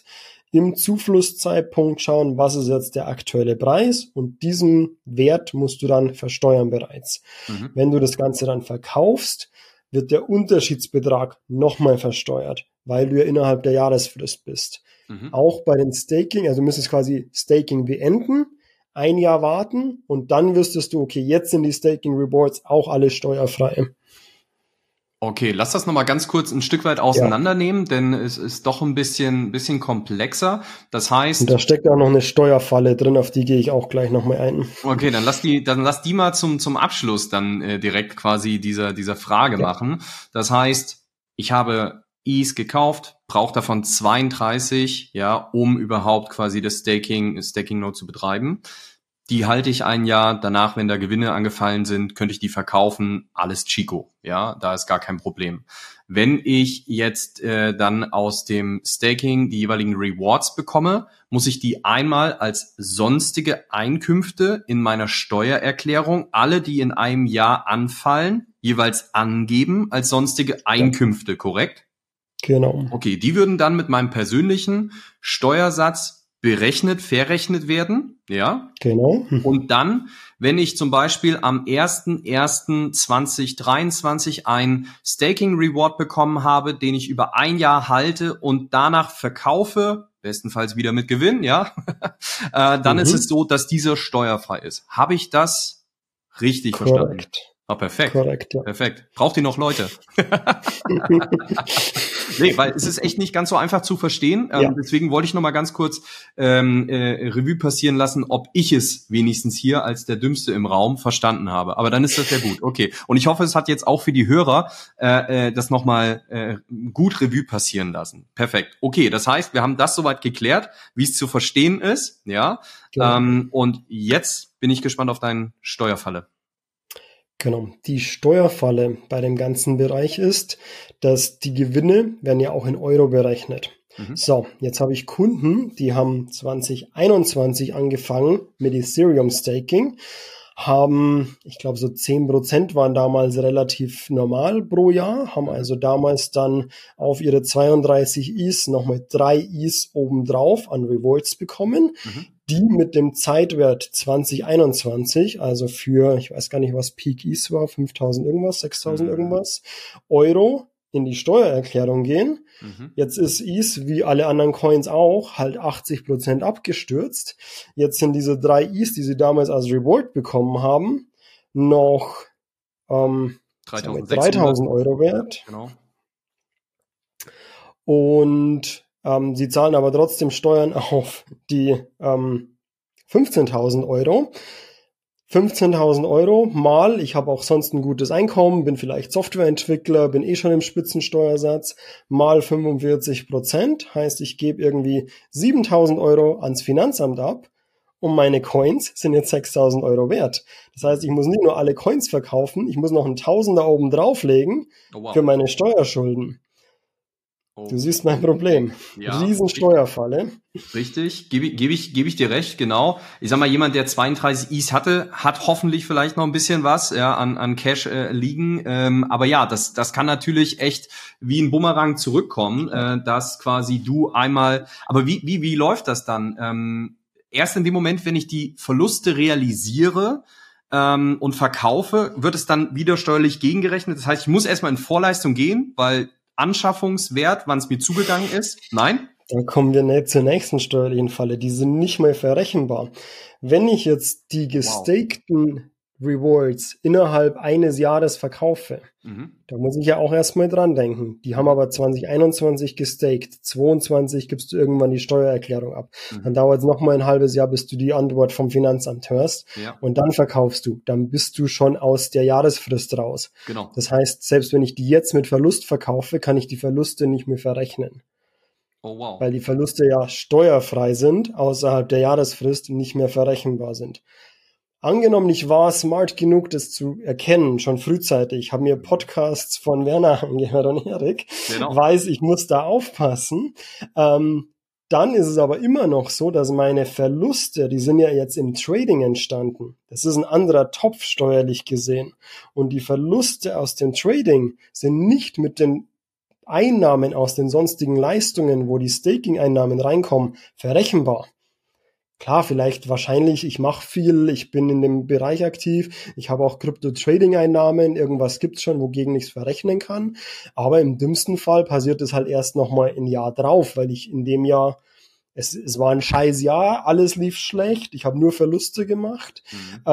im Zuflusszeitpunkt schauen, was ist jetzt der aktuelle Preis und diesen Wert musst du dann versteuern bereits. Wenn du das Ganze dann verkaufst, wird der Unterschiedsbetrag nochmal versteuert, weil du ja innerhalb der Jahresfrist bist. Auch bei den Staking, also du müsstest quasi Staking beenden, ein Jahr warten und dann wüsstest du, okay, jetzt sind die Staking Rewards auch alle steuerfrei. Okay, lass das nochmal ganz kurz ein Stück weit auseinandernehmen, denn es ist doch ein bisschen komplexer. Das heißt... Und da steckt auch noch eine Steuerfalle drin, auf die gehe ich auch gleich nochmal ein. Okay, dann lass die mal zum Abschluss dann direkt quasi dieser Frage machen. Das heißt, ich habe ETH gekauft, brauche davon 32, um überhaupt quasi das Staking Node zu betreiben. Die halte ich ein Jahr, danach, wenn da Gewinne angefallen sind, könnte ich die verkaufen, alles Chico, da ist gar kein Problem. Wenn ich jetzt dann aus dem Staking die jeweiligen Rewards bekomme, muss ich die einmal als sonstige Einkünfte in meiner Steuererklärung, alle, die in einem Jahr anfallen, jeweils angeben als sonstige Einkünfte, korrekt? Genau. Okay, die würden dann mit meinem persönlichen Steuersatz verrechnet werden, Genau. Und dann, wenn ich zum Beispiel am 01.01.2023 ein Staking Reward bekommen habe, den ich über ein Jahr halte und danach verkaufe, bestenfalls wieder mit Gewinn, dann ist es so, dass dieser steuerfrei ist. Habe ich das richtig verstanden? Ah, perfekt. Korrekt, ja. Perfekt. Braucht ihr noch Leute? Nee, weil es ist echt nicht ganz so einfach zu verstehen. Deswegen wollte ich noch mal ganz kurz Revue passieren lassen, ob ich es wenigstens hier als der Dümmste im Raum verstanden habe. Aber dann ist das ja gut. Okay. Und ich hoffe, es hat jetzt auch für die Hörer das noch mal gut Revue passieren lassen. Perfekt. Okay, das heißt, wir haben das soweit geklärt, wie es zu verstehen ist. Genau. Und jetzt bin ich gespannt auf deinen Steuerfalle. Genau. Die Steuerfalle bei dem ganzen Bereich ist, dass die Gewinne werden ja auch in Euro berechnet. So, jetzt habe ich Kunden, die haben 2021 angefangen mit Ethereum Staking, haben, ich glaube so 10% waren damals relativ normal pro Jahr, haben also damals dann auf ihre 32 ETH nochmal 3 ETH obendrauf an Rewards bekommen, die mit dem Zeitwert 2021, also für, ich weiß gar nicht, was Peak ETH war, 5.000 irgendwas, 6.000 irgendwas, Euro in die Steuererklärung gehen. Jetzt ist ETH, wie alle anderen Coins auch, halt 80% abgestürzt. Jetzt sind diese 3 ETH, die sie damals als Reward bekommen haben, noch 3.000 Euro wert. Genau. Und sie zahlen aber trotzdem Steuern auf die 15.000 Euro. 15.000 Euro mal, ich habe auch sonst ein gutes Einkommen, bin vielleicht Softwareentwickler, bin schon im Spitzensteuersatz, mal 45%, heißt, ich gebe irgendwie 7.000 Euro ans Finanzamt ab und meine Coins sind jetzt 6.000 Euro wert. Das heißt, ich muss nicht nur alle Coins verkaufen, ich muss noch einen Tausender oben drauflegen für meine Steuerschulden. Du siehst mein Problem. Riesen Steuerfalle. Richtig, gebe ich dir recht, genau. Ich sag mal, jemand, der 32 ETH hatte, hat hoffentlich vielleicht noch ein bisschen was an Cash liegen. Aber ja, das kann natürlich echt wie ein Bumerang zurückkommen, dass quasi du einmal. Aber wie läuft das dann? Erst in dem Moment, wenn ich die Verluste realisiere und verkaufe, wird es dann wieder steuerlich gegengerechnet. Das heißt, ich muss erstmal in Vorleistung gehen, weil Anschaffungswert, wann es mir zugegangen ist? Nein? Dann kommen wir nicht zur nächsten steuerlichen Falle. Die sind nicht mehr verrechenbar. Wenn ich jetzt die gestakten Rewards innerhalb eines Jahres verkaufe, da muss ich ja auch erstmal dran denken. Die haben aber 2021 gestaked, 22 gibst du irgendwann die Steuererklärung ab. Dann dauert es nochmal ein halbes Jahr, bis du die Antwort vom Finanzamt hörst. Und dann verkaufst du. Dann bist du schon aus der Jahresfrist raus. Genau. Das heißt, selbst wenn ich die jetzt mit Verlust verkaufe, kann ich die Verluste nicht mehr verrechnen. Oh, wow. Weil die Verluste ja steuerfrei sind, außerhalb der Jahresfrist nicht mehr verrechenbar sind. Angenommen, ich war smart genug, das zu erkennen, schon frühzeitig, habe mir Podcasts von Werner angehört und Erik, weiß, ich muss da aufpassen. Dann ist es aber immer noch so, dass meine Verluste, die sind ja jetzt im Trading entstanden. Das ist ein anderer Topf steuerlich gesehen. Und die Verluste aus dem Trading sind nicht mit den Einnahmen aus den sonstigen Leistungen, wo die Staking-Einnahmen reinkommen, verrechenbar. Klar, vielleicht wahrscheinlich, ich mache viel, ich bin in dem Bereich aktiv, ich habe auch Krypto-Trading-Einnahmen, irgendwas gibt's schon, wogegen ich es verrechnen kann. Aber im dümmsten Fall passiert es halt erst nochmal ein Jahr drauf, weil ich in dem Jahr, es war ein scheiß Jahr, alles lief schlecht, ich habe nur Verluste gemacht.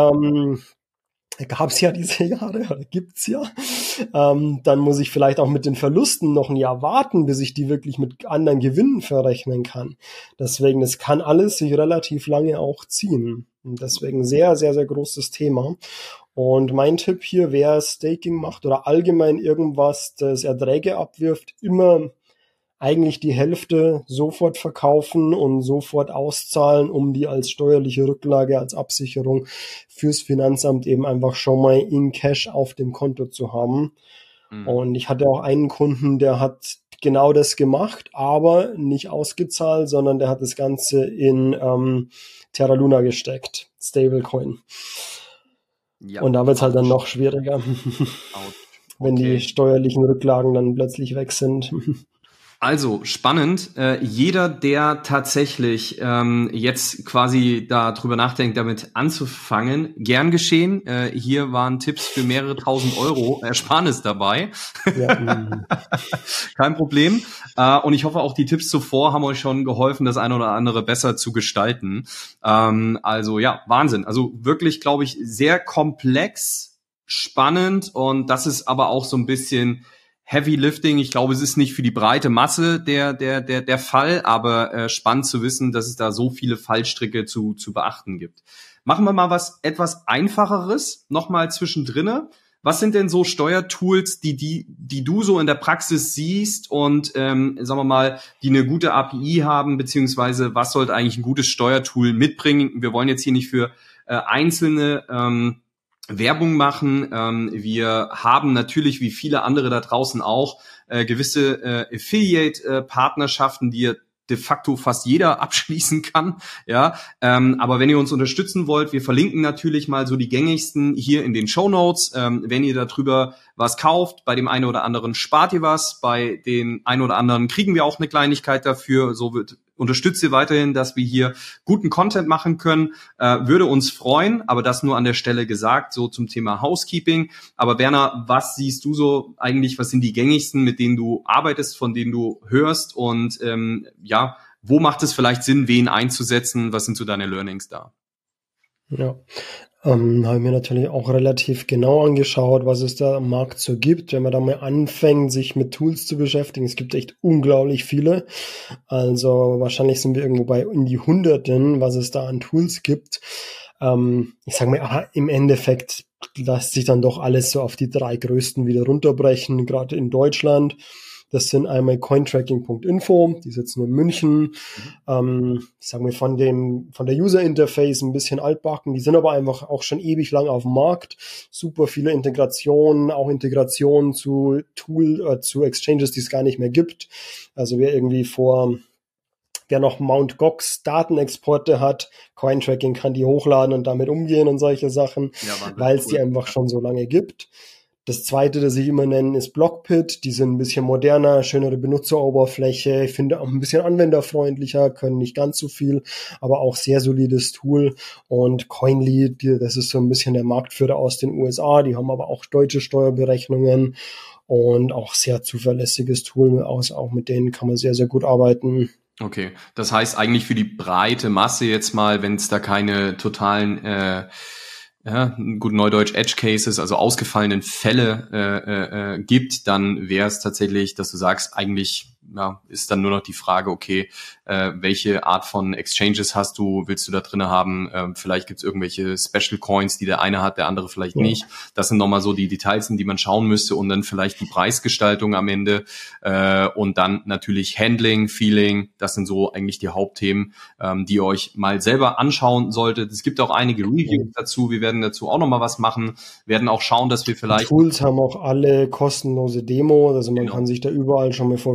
Gab's ja diese Jahre, oder gibt's ja. Dann muss ich vielleicht auch mit den Verlusten noch ein Jahr warten, bis ich die wirklich mit anderen Gewinnen verrechnen kann. Deswegen, es kann alles sich relativ lange auch ziehen. Und deswegen sehr, sehr, sehr großes Thema. Und mein Tipp hier, wer Staking macht oder allgemein irgendwas, das Erträge abwirft, immer eigentlich die Hälfte sofort verkaufen und sofort auszahlen, um die als steuerliche Rücklage, als Absicherung fürs Finanzamt eben einfach schon mal in Cash auf dem Konto zu haben. Und ich hatte auch einen Kunden, der hat genau das gemacht, aber nicht ausgezahlt, sondern der hat das Ganze in Terra Luna gesteckt, Stablecoin. Ja, und da wird es halt dann noch schwieriger, wenn die steuerlichen Rücklagen dann plötzlich weg sind. Also spannend. Jeder, der tatsächlich jetzt quasi darüber nachdenkt, damit anzufangen, gern geschehen. Hier waren Tipps für mehrere tausend Euro Ersparnis dabei. Ja. Kein Problem. Und ich hoffe, auch die Tipps zuvor haben euch schon geholfen, das eine oder andere besser zu gestalten. Also ja, Wahnsinn. Also wirklich, glaube ich, sehr komplex, spannend, und das ist aber auch so ein bisschen Heavy Lifting. Ich glaube, es ist nicht für die breite Masse der Fall, aber spannend zu wissen, dass es da so viele Fallstricke zu beachten gibt. Machen wir mal was etwas Einfacheres, nochmal zwischendrinne. Was sind denn so Steuertools, die du so in der Praxis siehst und, sagen wir mal, die eine gute API haben, beziehungsweise was sollte eigentlich ein gutes Steuertool mitbringen? Wir wollen jetzt hier nicht für einzelne Werbung machen. Wir haben natürlich, wie viele andere da draußen auch, gewisse Affiliate-Partnerschaften, die de facto fast jeder abschließen kann. Ja, aber wenn ihr uns unterstützen wollt, wir verlinken natürlich mal so die gängigsten hier in den Shownotes. Wenn ihr darüber was kauft, bei dem einen oder anderen spart ihr was, bei den einen oder anderen kriegen wir auch eine Kleinigkeit dafür. So unterstützt ihr weiterhin, dass wir hier guten Content machen können. Würde uns freuen, aber das nur an der Stelle gesagt, so zum Thema Housekeeping. Aber Werner, was siehst du so eigentlich, was sind die gängigsten, mit denen du arbeitest, von denen du hörst, und ja, wo macht es vielleicht Sinn, wen einzusetzen? Was sind so deine Learnings da? Ja, habe ich mir natürlich auch relativ genau angeschaut, was es da am Markt so gibt. Wenn man da mal anfängt, sich mit Tools zu beschäftigen, es gibt echt unglaublich viele. Also wahrscheinlich sind wir irgendwo bei in die Hunderten, was es da an Tools gibt. Ich sage mal, aber im Endeffekt lässt sich dann doch alles so auf die 3 größten wieder runterbrechen, gerade in Deutschland. Das sind einmal cointracking.info, die sitzen in München. Ich sage mal, von der User Interface ein bisschen altbacken, die sind aber einfach auch schon ewig lang auf dem Markt. Super viele Integrationen, auch Integrationen zu zu Exchanges, die es gar nicht mehr gibt. Also wer noch Mt. Gox Datenexporte hat, Cointracking kann die hochladen und damit umgehen und solche Sachen, ja, weil es die einfach schon so lange gibt. Das zweite, das ich immer nenne, ist Blockpit. Die sind ein bisschen moderner, schönere Benutzeroberfläche. Ich finde auch ein bisschen anwenderfreundlicher, können nicht ganz so viel, aber auch sehr solides Tool. Und Coinly, das ist so ein bisschen der Marktführer aus den USA. Die haben aber auch deutsche Steuerberechnungen und auch sehr zuverlässiges Tool. Auch mit denen kann man sehr, sehr gut arbeiten. Okay, das heißt eigentlich für die breite Masse jetzt mal, wenn es da keine totalen gut Neudeutsch Edge Cases, also ausgefallenen Fälle gibt, dann wäre es tatsächlich, dass du sagst, eigentlich ist dann nur noch die Frage, okay, welche Art von Exchanges willst du da drin haben? Vielleicht gibt es irgendwelche Special Coins, die der eine hat, der andere vielleicht nicht. Das sind nochmal so die Details, in die man schauen müsste, und dann vielleicht die Preisgestaltung am Ende und dann natürlich Handling, Feeling. Das sind so eigentlich die Hauptthemen, die ihr euch mal selber anschauen solltet. Es gibt auch einige Reviews dazu. Wir werden dazu auch nochmal was machen, werden auch schauen, dass wir vielleicht... Die Tools haben auch alle kostenlose Demos, also man kann sich da überall schon mal for free anmelden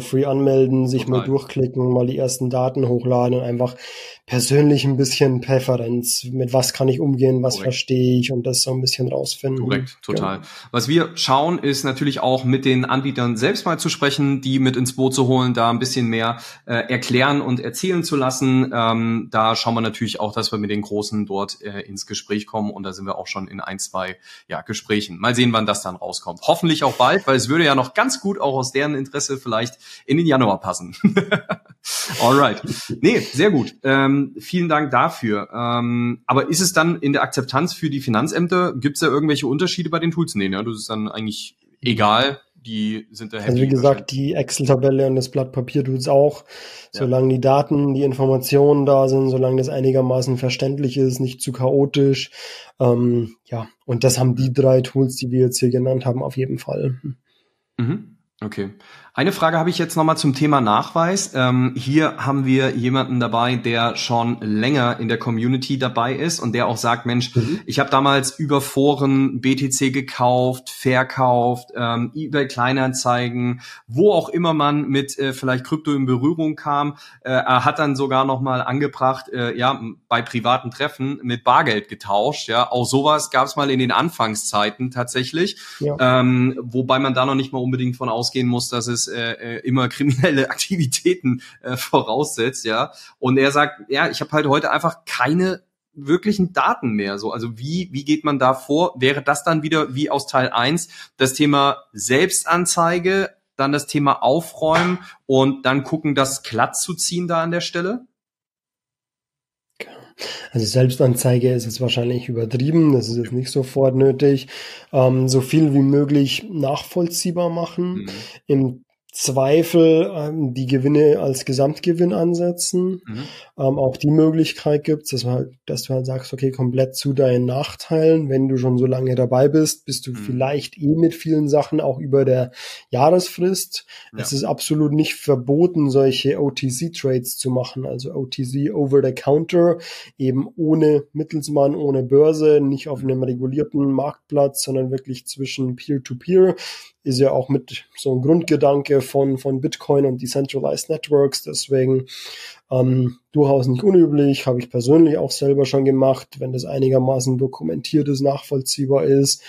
anmelden, sich mal durchklicken, mal die ersten Daten hochladen und einfach persönlich ein bisschen Präferenz. Mit was kann ich umgehen, was verstehe ich und das so ein bisschen rausfinden. Korrekt, total. Ja. Was wir schauen, ist natürlich auch mit den Anbietern selbst mal zu sprechen, die mit ins Boot zu holen, da ein bisschen mehr erklären und erzählen zu lassen. Da schauen wir natürlich auch, dass wir mit den Großen dort ins Gespräch kommen und da sind wir auch schon in 1, 2 Gesprächen. Mal sehen, wann das dann rauskommt. Hoffentlich auch bald, weil es würde ja noch ganz gut auch aus deren Interesse vielleicht in den Januar passen. Alright. Nee, sehr gut. Vielen Dank dafür. Aber ist es dann in der Akzeptanz für die Finanzämter, gibt es da irgendwelche Unterschiede bei den Tools? Nee, ne? Das ist dann eigentlich egal. Die sind da happy. Also wie gesagt, die Excel-Tabelle und das Blatt Papier tut's auch. Solange die Daten, die Informationen da sind, solange das einigermaßen verständlich ist, nicht zu chaotisch. Und das haben die 3 Tools, die wir jetzt hier genannt haben, auf jeden Fall. Mhm. Okay. Eine Frage habe ich jetzt nochmal zum Thema Nachweis. Hier haben wir jemanden dabei, der schon länger in der Community dabei ist und der auch sagt, Mensch, ich habe damals über Foren BTC gekauft, verkauft, eBay Kleinanzeigen, wo auch immer man mit vielleicht Krypto in Berührung kam. Er hat dann sogar nochmal angebracht, bei privaten Treffen mit Bargeld getauscht. Ja, auch sowas gab es mal in den Anfangszeiten tatsächlich, wobei man da noch nicht mal unbedingt von ausgehen muss, dass es immer kriminelle Aktivitäten voraussetzt, ja. Und er sagt, ich habe halt heute einfach keine wirklichen Daten mehr. So, also wie geht man da vor? Wäre das dann wieder wie aus Teil 1 das Thema Selbstanzeige, dann das Thema Aufräumen und dann gucken, das glatt zu ziehen da an der Stelle? Also Selbstanzeige ist jetzt wahrscheinlich übertrieben, das ist jetzt nicht sofort nötig. So viel wie möglich nachvollziehbar machen. Im Zweifel die Gewinne als Gesamtgewinn ansetzen. Auch die Möglichkeit gibt's, dass du halt sagst, okay, komplett zu deinen Nachteilen. Wenn du schon so lange dabei bist, bist du vielleicht mit vielen Sachen auch über der Jahresfrist. Es ist absolut nicht verboten, solche OTC-Trades zu machen, also OTC, Over the Counter, eben ohne Mittelsmann, ohne Börse, nicht auf einem regulierten Marktplatz, sondern wirklich zwischen Peer-to-Peer. Ist ja auch mit so ein Grundgedanke von Bitcoin und Decentralized Networks, deswegen durchaus nicht unüblich, habe ich persönlich auch selber schon gemacht, wenn das einigermaßen dokumentiert ist, nachvollziehbar ist.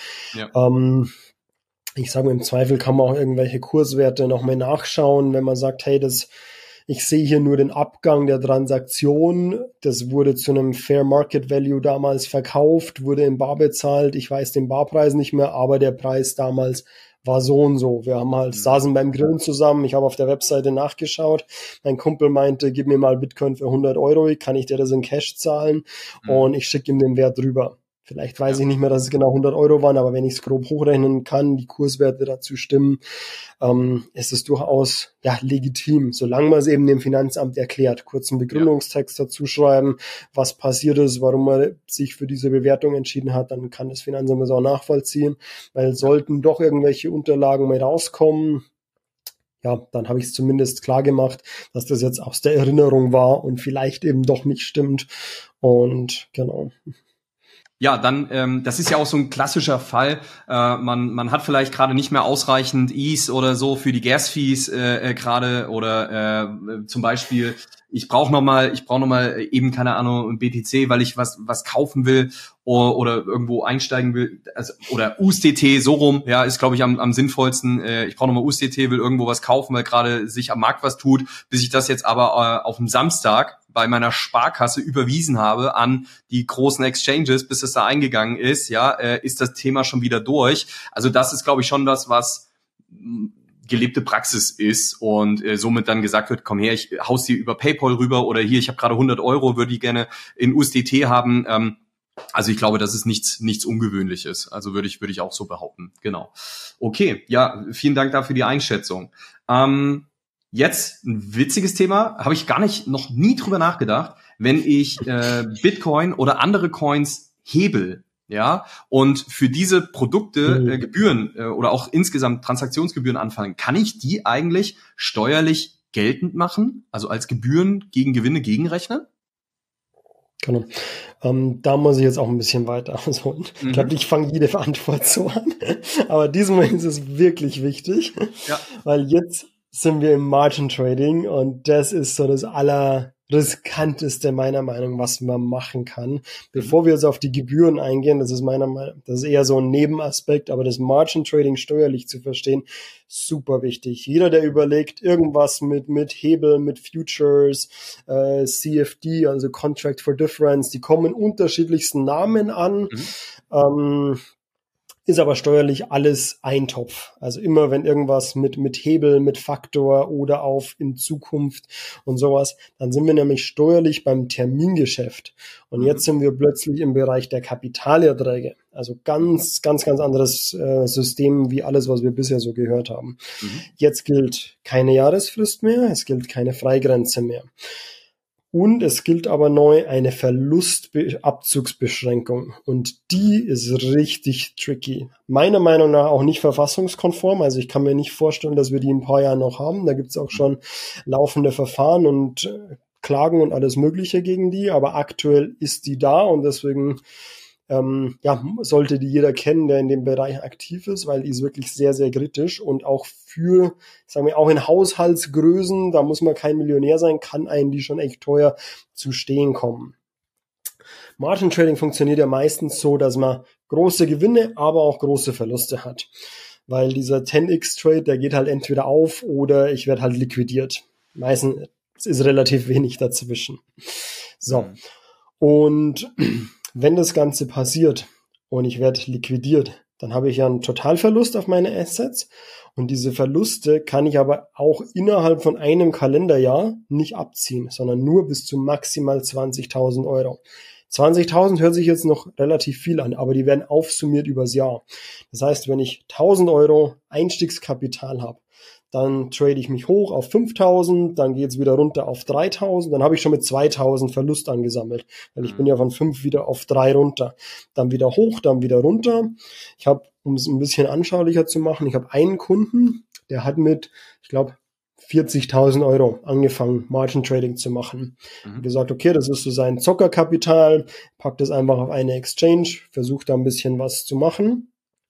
Ich sage mal, im Zweifel kann man auch irgendwelche Kurswerte nochmal nachschauen, wenn man sagt, hey, ich sehe hier nur den Abgang der Transaktion, das wurde zu einem Fair Market Value damals verkauft, wurde in Bar bezahlt, ich weiß den Barpreis nicht mehr, aber der Preis damals war so und so. Wir haben saßen beim Grillen zusammen, ich habe auf der Webseite nachgeschaut, mein Kumpel meinte, gib mir mal Bitcoin für 100 €, kann ich dir das in Cash zahlen? Und ich schicke ihm den Wert rüber. Vielleicht weiß ich nicht mehr, dass es genau 100 € waren, aber wenn ich es grob hochrechnen kann, die Kurswerte dazu stimmen, ist es durchaus legitim, solange man es eben dem Finanzamt erklärt. Kurzen Begründungstext dazu schreiben, was passiert ist, warum man sich für diese Bewertung entschieden hat, dann kann das Finanzamt das auch nachvollziehen, weil sollten doch irgendwelche Unterlagen mal rauskommen, dann habe ich es zumindest klar gemacht, dass das jetzt aus der Erinnerung war und vielleicht eben doch nicht stimmt. Und genau. Ja, dann, das ist ja auch so ein klassischer Fall. Man hat vielleicht gerade nicht mehr ausreichend ETH oder so für die Gas-Fees gerade oder zum Beispiel ich brauche noch mal eben, keine Ahnung, BTC, weil ich was kaufen will oder irgendwo einsteigen will, also, oder USDT, so rum, ist, glaube ich, am sinnvollsten. Ich brauche noch mal USDT, will irgendwo was kaufen, weil gerade sich am Markt was tut, bis ich das jetzt aber auf dem Samstag bei meiner Sparkasse überwiesen habe an die großen Exchanges, bis es da eingegangen ist, ist das Thema schon wieder durch. Also das ist, glaube ich, schon das, was gelebte Praxis ist und somit dann gesagt wird, komm her, ich hau's dir über PayPal rüber oder hier, ich habe gerade 100 €, würde ich gerne in USDT haben. Also ich glaube, das ist nichts Ungewöhnliches. Also würde ich auch so behaupten. Genau. Okay, vielen Dank dafür die Einschätzung. Jetzt ein witziges Thema, habe ich noch nie drüber nachgedacht, wenn ich Bitcoin oder andere Coins hebel, und für diese Produkte Gebühren oder auch insgesamt Transaktionsgebühren anfallen, kann ich die eigentlich steuerlich geltend machen, also als Gebühren gegen Gewinne gegenrechnen? Genau. Da muss ich jetzt auch ein bisschen weiter ausholen. Ich glaube, ich fange jede Antwort so an, aber diesmal ist es wirklich wichtig, weil jetzt sind wir im Margin Trading und das ist so das allerriskanteste meiner Meinung nach, was man machen kann. Bevor wir jetzt auf die Gebühren eingehen, das ist meiner Meinung nach, das ist eher so ein Nebenaspekt, aber das Margin Trading steuerlich zu verstehen, super wichtig. Jeder, der überlegt, irgendwas mit Hebel, mit Futures, CFD, also Contract for Difference, die kommen unterschiedlichsten Namen an. Ist aber steuerlich alles ein Topf. Also immer, wenn irgendwas mit Hebel, mit Faktor oder auf in Zukunft und sowas, dann sind wir nämlich steuerlich beim Termingeschäft. Und jetzt sind wir plötzlich im Bereich der Kapitalerträge. Also ganz anderes System wie alles, was wir bisher so gehört haben. Jetzt gilt keine Jahresfrist mehr, es gilt keine Freigrenze mehr. Und es gilt aber neu eine Verlustabzugsbeschränkung. Und die ist richtig tricky. Meiner Meinung nach auch nicht verfassungskonform. Also ich kann mir nicht vorstellen, dass wir die in ein paar Jahren noch haben. Da gibt es auch schon laufende Verfahren und Klagen und alles Mögliche gegen die. Aber aktuell ist die da und deswegen sollte die jeder kennen, der in dem Bereich aktiv ist, weil die ist wirklich sehr, sehr kritisch und auch für, sagen wir, auch in Haushaltsgrößen, da muss man kein Millionär sein, kann einen die schon echt teuer zu stehen kommen. Margin Trading funktioniert ja meistens so, dass man große Gewinne, aber auch große Verluste hat, weil dieser 10x Trade, der geht halt entweder auf oder ich werde halt liquidiert. Meistens ist relativ wenig dazwischen. So. Und wenn das Ganze passiert und ich werde liquidiert, dann habe ich ja einen Totalverlust auf meine Assets und diese Verluste kann ich aber auch innerhalb von einem Kalenderjahr nicht abziehen, sondern nur bis zu maximal 20.000 Euro. 20.000 hört sich jetzt noch relativ viel an, aber die werden aufsummiert übers Jahr. Das heißt, wenn ich 1.000 Euro Einstiegskapital habe, dann trade ich mich hoch auf 5.000, dann geht es wieder runter auf 3.000, dann habe ich schon mit 2.000 Verlust angesammelt, weil ich bin ja von 5 wieder auf 3 runter. Dann wieder hoch, dann wieder runter. Ich habe, um es ein bisschen anschaulicher zu machen, ich habe einen Kunden, der hat mit, ich glaube, 40.000 Euro angefangen, Margin Trading zu machen. Gesagt, okay, das ist so sein Zockerkapital, packt das einfach auf eine Exchange, versucht da ein bisschen was zu machen.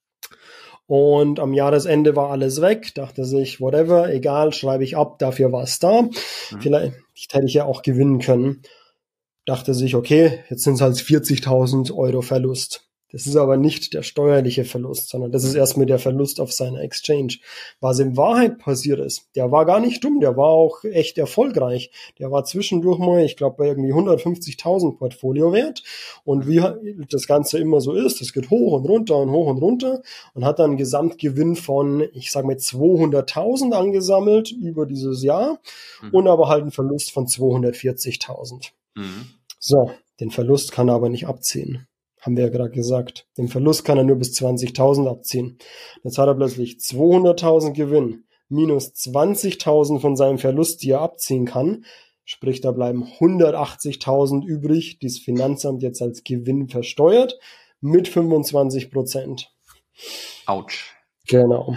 Und am Jahresende war alles weg, dachte sich, whatever, egal, schreibe ich ab, dafür war es da. Vielleicht hätte ich ja auch gewinnen können. Dachte sich, okay, jetzt sind es halt 40.000 Euro Verlust. Das ist aber nicht der steuerliche Verlust, sondern das ist erstmal der Verlust auf seiner Exchange. Was in Wahrheit passiert ist, der war gar nicht dumm, der war auch echt erfolgreich. Der war zwischendurch mal, ich glaube, bei irgendwie 150.000 Portfolio wert. Und wie das Ganze immer so ist, es geht hoch und runter und hoch und runter und hat dann einen Gesamtgewinn von, ich sage mal, 200.000 angesammelt über dieses Jahr und aber halt einen Verlust von 240.000. So, den Verlust kann er aber nicht abziehen. Haben wir ja gerade gesagt. Den Verlust kann er nur bis 20.000 abziehen. Jetzt hat er plötzlich 200.000 Gewinn minus 20.000 von seinem Verlust, die er abziehen kann. Sprich, da bleiben 180.000 übrig, die das Finanzamt jetzt als Gewinn versteuert mit 25%. Autsch. Genau.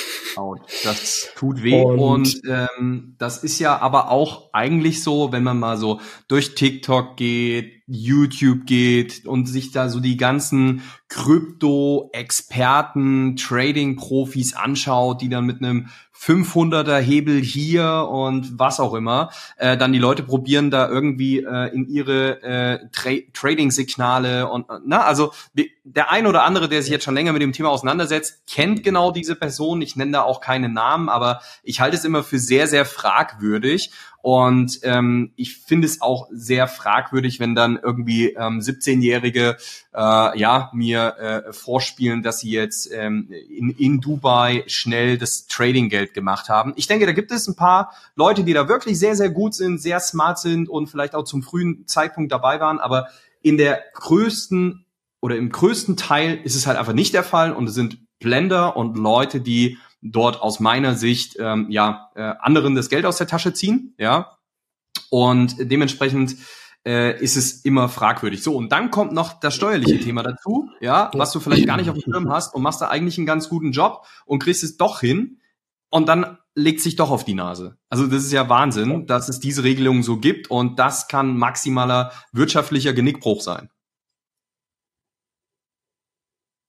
Das tut weh und das ist ja aber auch eigentlich so, wenn man mal so durch TikTok geht, YouTube geht und sich da so die ganzen Krypto-Experten, Trading-Profis anschaut, die dann mit einem 500er Hebel hier und was auch immer, dann die Leute probieren da irgendwie in ihre Trading-Signale und also der ein oder andere, der sich jetzt schon länger mit dem Thema auseinandersetzt, kennt genau diese Person. Ich nenne da auch keine Namen, aber ich halte es immer für sehr, sehr fragwürdig. Und ich finde es auch sehr fragwürdig, wenn dann irgendwie 17-Jährige mir vorspielen, dass sie jetzt in Dubai schnell das Trading-Geld gemacht haben. Ich denke, da gibt es ein paar Leute, die da wirklich sehr, sehr gut sind, sehr smart sind und vielleicht auch zum frühen Zeitpunkt dabei waren. Aber im größten Teil ist es halt einfach nicht der Fall. Und es sind Blender und Leute, die dort aus meiner Sicht anderen das Geld aus der Tasche ziehen, ja, und dementsprechend ist es immer fragwürdig. So, und dann kommt noch das steuerliche Thema dazu, ja, was du vielleicht gar nicht auf dem Schirm hast und machst da eigentlich einen ganz guten Job und kriegst es doch hin und dann legt sich doch auf die Nase. Also das ist ja Wahnsinn, dass es diese Regelungen so gibt und das kann maximaler wirtschaftlicher Genickbruch sein.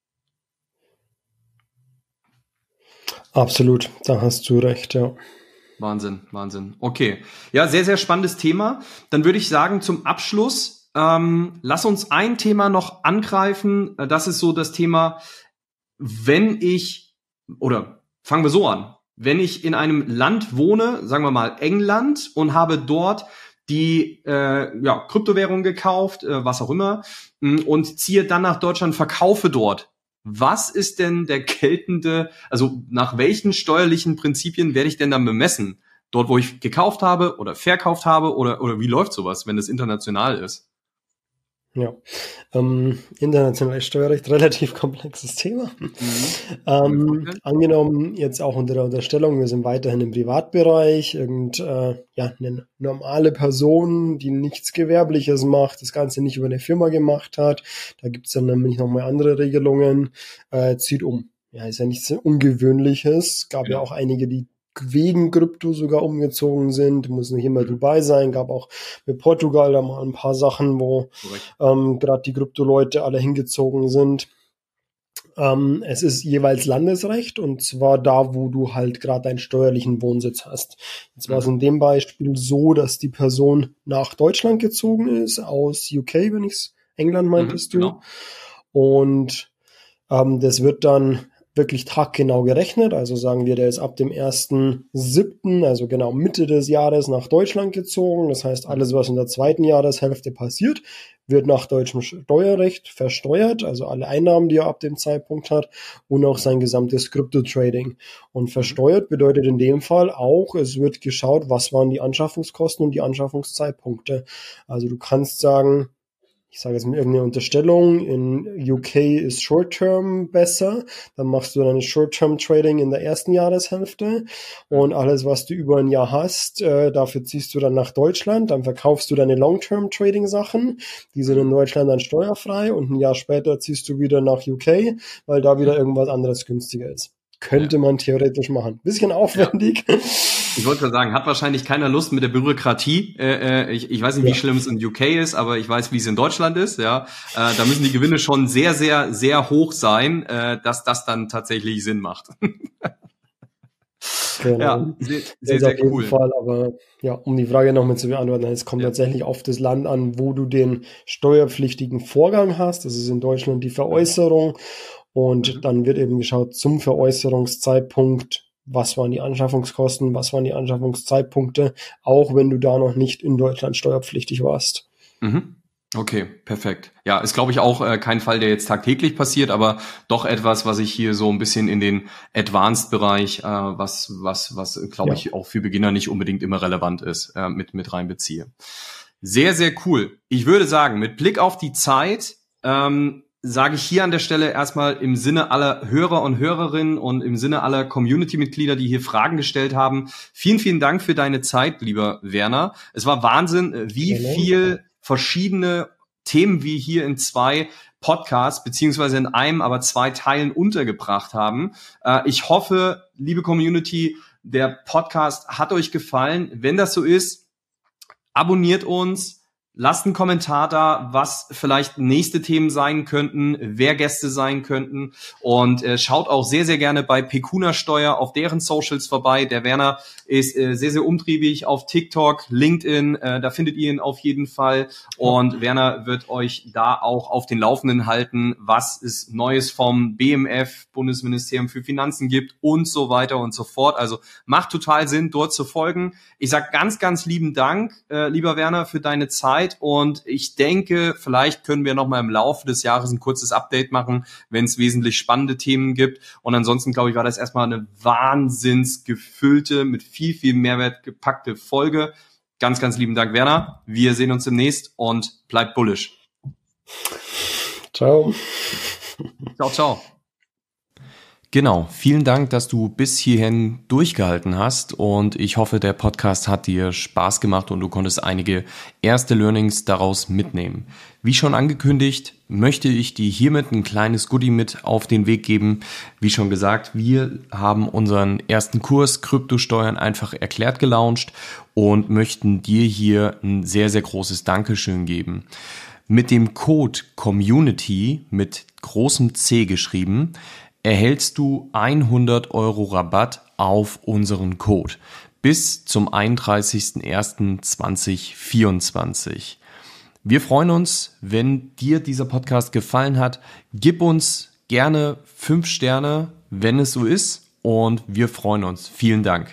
Absolut, da hast du recht, ja. Wahnsinn. Okay. Ja, sehr, sehr spannendes Thema. Dann würde ich sagen, zum Abschluss, lass uns ein Thema noch angreifen. Das ist so das Thema, fangen wir so an. Wenn ich in einem Land wohne, sagen wir mal England, und habe dort die Kryptowährung gekauft, was auch immer, und ziehe dann nach Deutschland, verkaufe dort. Was ist denn der geltende, also nach welchen steuerlichen Prinzipien werde ich denn dann bemessen? Dort, wo ich gekauft habe oder verkauft habe, oder wie läuft sowas, wenn das international ist? Ja, internationales Steuerrecht, relativ komplexes Thema. Angenommen jetzt auch unter der Unterstellung, wir sind weiterhin im Privatbereich, eine normale Person, die nichts Gewerbliches macht, das Ganze nicht über eine Firma gemacht hat, da gibt's dann nämlich nochmal andere Regelungen, zieht um. Ja, ist ja nichts Ungewöhnliches, gab ja auch einige, die wegen Krypto sogar umgezogen sind, muss nicht immer Dubai sein, gab auch mit Portugal da mal ein paar Sachen, wo gerade die Krypto-Leute alle hingezogen sind. Es ist jeweils Landesrecht, und zwar da, wo du halt gerade deinen steuerlichen Wohnsitz hast. Jetzt war es in dem Beispiel so, dass die Person nach Deutschland gezogen ist, aus UK, England meintest du. Genau. Und das wird dann wirklich taggenau gerechnet, also sagen wir, der ist ab dem 1.7., also genau Mitte des Jahres, nach Deutschland gezogen. Das heißt, alles, was in der zweiten Jahreshälfte passiert, wird nach deutschem Steuerrecht versteuert, also alle Einnahmen, die er ab dem Zeitpunkt hat, und auch sein gesamtes Krypto-Trading. Und versteuert bedeutet in dem Fall auch, es wird geschaut, was waren die Anschaffungskosten und die Anschaffungszeitpunkte. Also du kannst sagen, ich sage jetzt mit irgendeiner Unterstellung, in UK ist Short-Term besser, dann machst du deine Short-Term-Trading in der ersten Jahreshälfte, und alles, was du über ein Jahr hast, dafür ziehst du dann nach Deutschland, dann verkaufst du deine Long-Term-Trading-Sachen, die sind in Deutschland dann steuerfrei, und ein Jahr später ziehst du wieder nach UK, weil da wieder irgendwas anderes günstiger ist. Könnte man theoretisch machen. Bisschen aufwendig. Ja. Ich wollte gerade sagen, hat wahrscheinlich keiner Lust mit der Bürokratie. Ich weiß nicht, wie schlimm es in UK ist, aber ich weiß, wie es in Deutschland ist. Ja, da müssen die Gewinne schon sehr, sehr, sehr hoch sein, dass das dann tatsächlich Sinn macht. Genau. Ja, sehr, sehr cool. Fall, aber ja, um die Frage nochmal zu beantworten, es kommt tatsächlich auf das Land an, wo du den steuerpflichtigen Vorgang hast. Das ist in Deutschland die Veräußerung. Und dann wird eben geschaut zum Veräußerungszeitpunkt, was waren die Anschaffungskosten, was waren die Anschaffungszeitpunkte, auch wenn du da noch nicht in Deutschland steuerpflichtig warst. Okay, perfekt. Ja, ist, glaube ich, auch kein Fall, der jetzt tagtäglich passiert, aber doch etwas, was ich hier so ein bisschen in den Advanced-Bereich, was glaube ich, auch für Beginner nicht unbedingt immer relevant ist, mit reinbeziehe. Sehr, sehr cool. Ich würde sagen, mit Blick auf die Zeit, sage ich hier an der Stelle erstmal im Sinne aller Hörer und Hörerinnen und im Sinne aller Community-Mitglieder, die hier Fragen gestellt haben, vielen, vielen Dank für deine Zeit, lieber Werner. Es war Wahnsinn, wie viel verschiedene Themen wir hier in 2 Podcasts, beziehungsweise in einem, aber 2 Teilen untergebracht haben. Ich hoffe, liebe Community, der Podcast hat euch gefallen. Wenn das so ist, abonniert uns. Lasst einen Kommentar da, was vielleicht nächste Themen sein könnten, wer Gäste sein könnten, und schaut auch sehr, sehr gerne bei Pecuna Steuer auf deren Socials vorbei. Der Werner ist sehr, sehr umtriebig auf TikTok, LinkedIn, da findet ihr ihn auf jeden Fall, und Werner wird euch da auch auf den Laufenden halten, was es Neues vom BMF, Bundesministerium für Finanzen, gibt und so weiter und so fort. Also macht total Sinn, dort zu folgen. Ich sage ganz, ganz lieben Dank, lieber Werner, für deine Zeit. Und ich denke, vielleicht können wir noch mal im Laufe des Jahres ein kurzes Update machen, wenn es wesentlich spannende Themen gibt. Und ansonsten, glaube ich, war das erstmal eine wahnsinns gefüllte, mit viel, viel Mehrwert gepackte Folge. Ganz, ganz lieben Dank, Werner. Wir sehen uns demnächst und bleibt bullish. Ciao. Ciao, ciao. Genau, vielen Dank, dass du bis hierhin durchgehalten hast, und ich hoffe, der Podcast hat dir Spaß gemacht und du konntest einige erste Learnings daraus mitnehmen. Wie schon angekündigt, möchte ich dir hiermit ein kleines Goodie mit auf den Weg geben. Wie schon gesagt, wir haben unseren ersten Kurs Kryptosteuern einfach erklärt gelauncht und möchten dir hier ein sehr, sehr großes Dankeschön geben. Mit dem Code COMMUNITY mit großem C geschrieben, erhältst du 100 € Rabatt auf unseren Code. bis zum 31.01.2024. Wir freuen uns, wenn dir dieser Podcast gefallen hat. Gib uns gerne 5 Sterne, wenn es so ist, und wir freuen uns. Vielen Dank.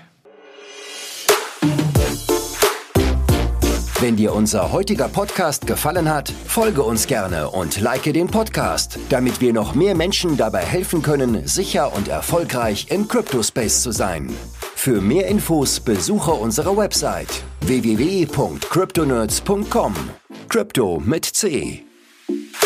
Wenn dir unser heutiger Podcast gefallen hat, folge uns gerne und like den Podcast, damit wir noch mehr Menschen dabei helfen können, sicher und erfolgreich im Crypto-Space zu sein. Für mehr Infos besuche unsere Website www.cryptonerds.com. Crypto mit C.